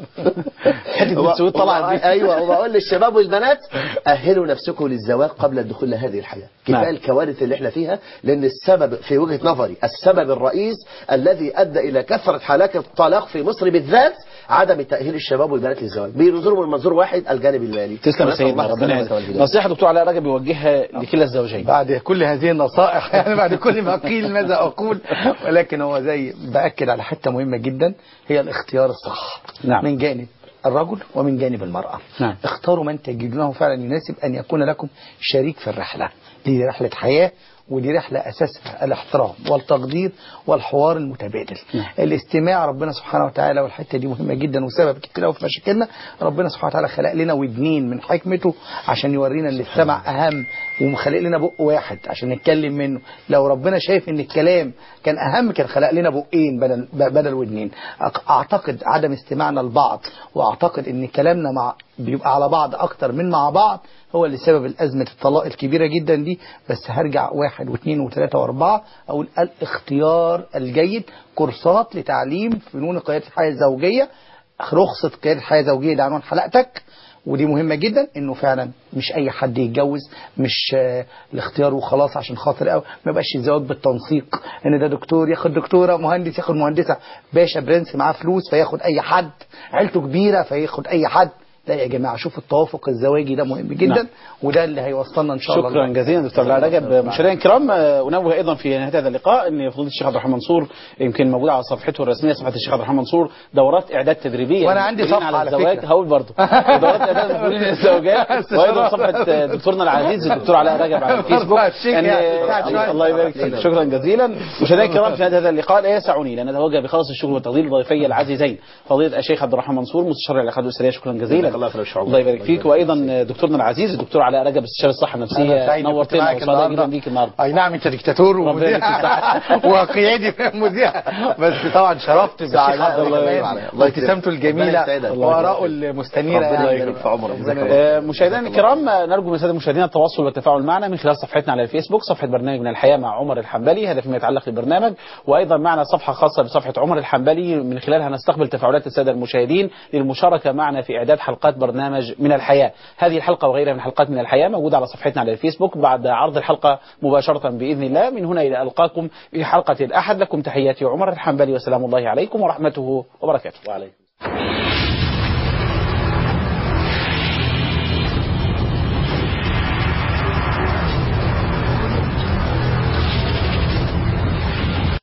حته السويد طلعت. ايوه. وبقول للشباب والبنات اهلوا نفسكم للزواج قبل الدخول لهذه الحياه. كفايه الكوارث اللي احنا فيها، لان السبب في وجهه نظري السبب الرئيس الذي ادى الى كثره حالات الطلاق في مصر بالذات عدم تأهيل الشباب والبنات للزواج، بينظروا من منظور واحد الجانب المالي. تسلم يا سيدنا، ربنا يعزك. نصيحة دكتور علاء رجب يوجهها لكلا الزوجين بعد كل هذه النصائح يعني بعد كل ما قيل ماذا أقول، ولكن هو زي بأكد على حتة مهمة جدا، هي الاختيار الصح. نعم. من جانب الرجل ومن جانب المرأة. نعم. اختاروا من تجدونه فعلا يناسب أن يكون لكم شريك في الرحلة. دي رحلة حياة، ودي رحلة أساسها الاحترام والتقدير والحوار المتبادل. الاستماع ربنا سبحانه وتعالى، والحتة دي مهمة جدا وسبب كتير قوي في مشاكلنا. ربنا سبحانه وتعالى خلق لنا ودنين من حكمته عشان يورينا ان السمع أهم، ومخلق لنا بق واحد عشان نتكلم منه. لو ربنا شايف ان الكلام كان أهم كان خلق لنا بقين بدل ودنين. أعتقد عدم استماعنا لبعض، وأعتقد ان كلامنا بيبقى على بعض أكتر من مع بعض، هو اللي سبب الأزمة الطلاق الكبيرة جدا دي. بس هرجع 1 و2 و3 و4 أقول الاختيار الجيد، كورسات لتعليم فنون قيادة الحياة الزوجية، رخصة قيادة الحياة الزوجية ده عنوان حلقتك، ودي مهمة جدا. انه فعلا مش اي حد يتجوز، مش الاختيار وخلاص عشان خاطر ما يبقاش الزواج بالتنسيق، ان ده دكتور ياخد دكتورة، مهندس ياخد مهندسة، باشا برنس معاه فلوس فياخد اي حد، عيلته كبيرة فياخد اي حد. لا يا جماعة، شوفوا التوافق الزواجي ده مهم جدا. نعم. وده اللي هيوصلنا ان شاء الله. شكرا جزيلا دكتور علاء رجب. مشاهدينا الكرام، انوه ايضا في نهايه هذا اللقاء ان فضيله الشيخ عبد الرحمن منصور يمكن موجود على صفحته الرسميه، صفحه الشيخ عبد الرحمن منصور، دورات اعداد تدريبيه، وانا عندي صفحه على الزواج هقول برضه دورات اعداد المسؤولين للزوجات، وايضا صفحه دكتورنا العزيز الدكتور علاء رجب على الفيسبوك. الله يبارك فيك، شكرا جزيلا. مشاهدينا الكرام، في هذا اللقاء لا يسعني لان نتوجه بخالص الشكر والتقدير لضيفي العزيزين فضيله الشيخ عبد الرحمن منصور مستشار العلاقات الاسريه، شكرا جزيلا. الله يبارك فيك. وايضا دكتورنا العزيز الدكتور علاء رجب استشاري الصحه النفسيه، نورتنا وسعداء جدا بيك النهارده. اي نعم، انت دكتاتور ومذيع وقيادي مذيع، بس طبعا شرفت بالشيخ وابتسامته الجميله وآراءه المستنيره. ربنا يبارك في عمرك. مشاهدينا الكرام، نرجو من الساده المشاهدين التواصل والتفاعل معنا من خلال صفحتنا على الفيسبوك، صفحه برنامج من الحياه مع عمر الحنبلي، هذا فيما يتعلق بالبرنامج. وايضا معنا صفحه خاصه بصفحه عمر الحنبلي من خلالها نستقبل تفاعلات الساده المشاهدين للمشاركه معنا في اعداد حلقات برنامج من الحياه. هذه الحلقة وغيرها من حلقات من الحياة موجودة على صفحتنا على الفيسبوك بعد عرض الحلقة مباشرة بإذن الله. من هنا إلى ألقاكم في حلقة الأحد، لكم تحياتي عمر الحنبلي، وسلام الله عليكم ورحمته وبركاته. وعليكم.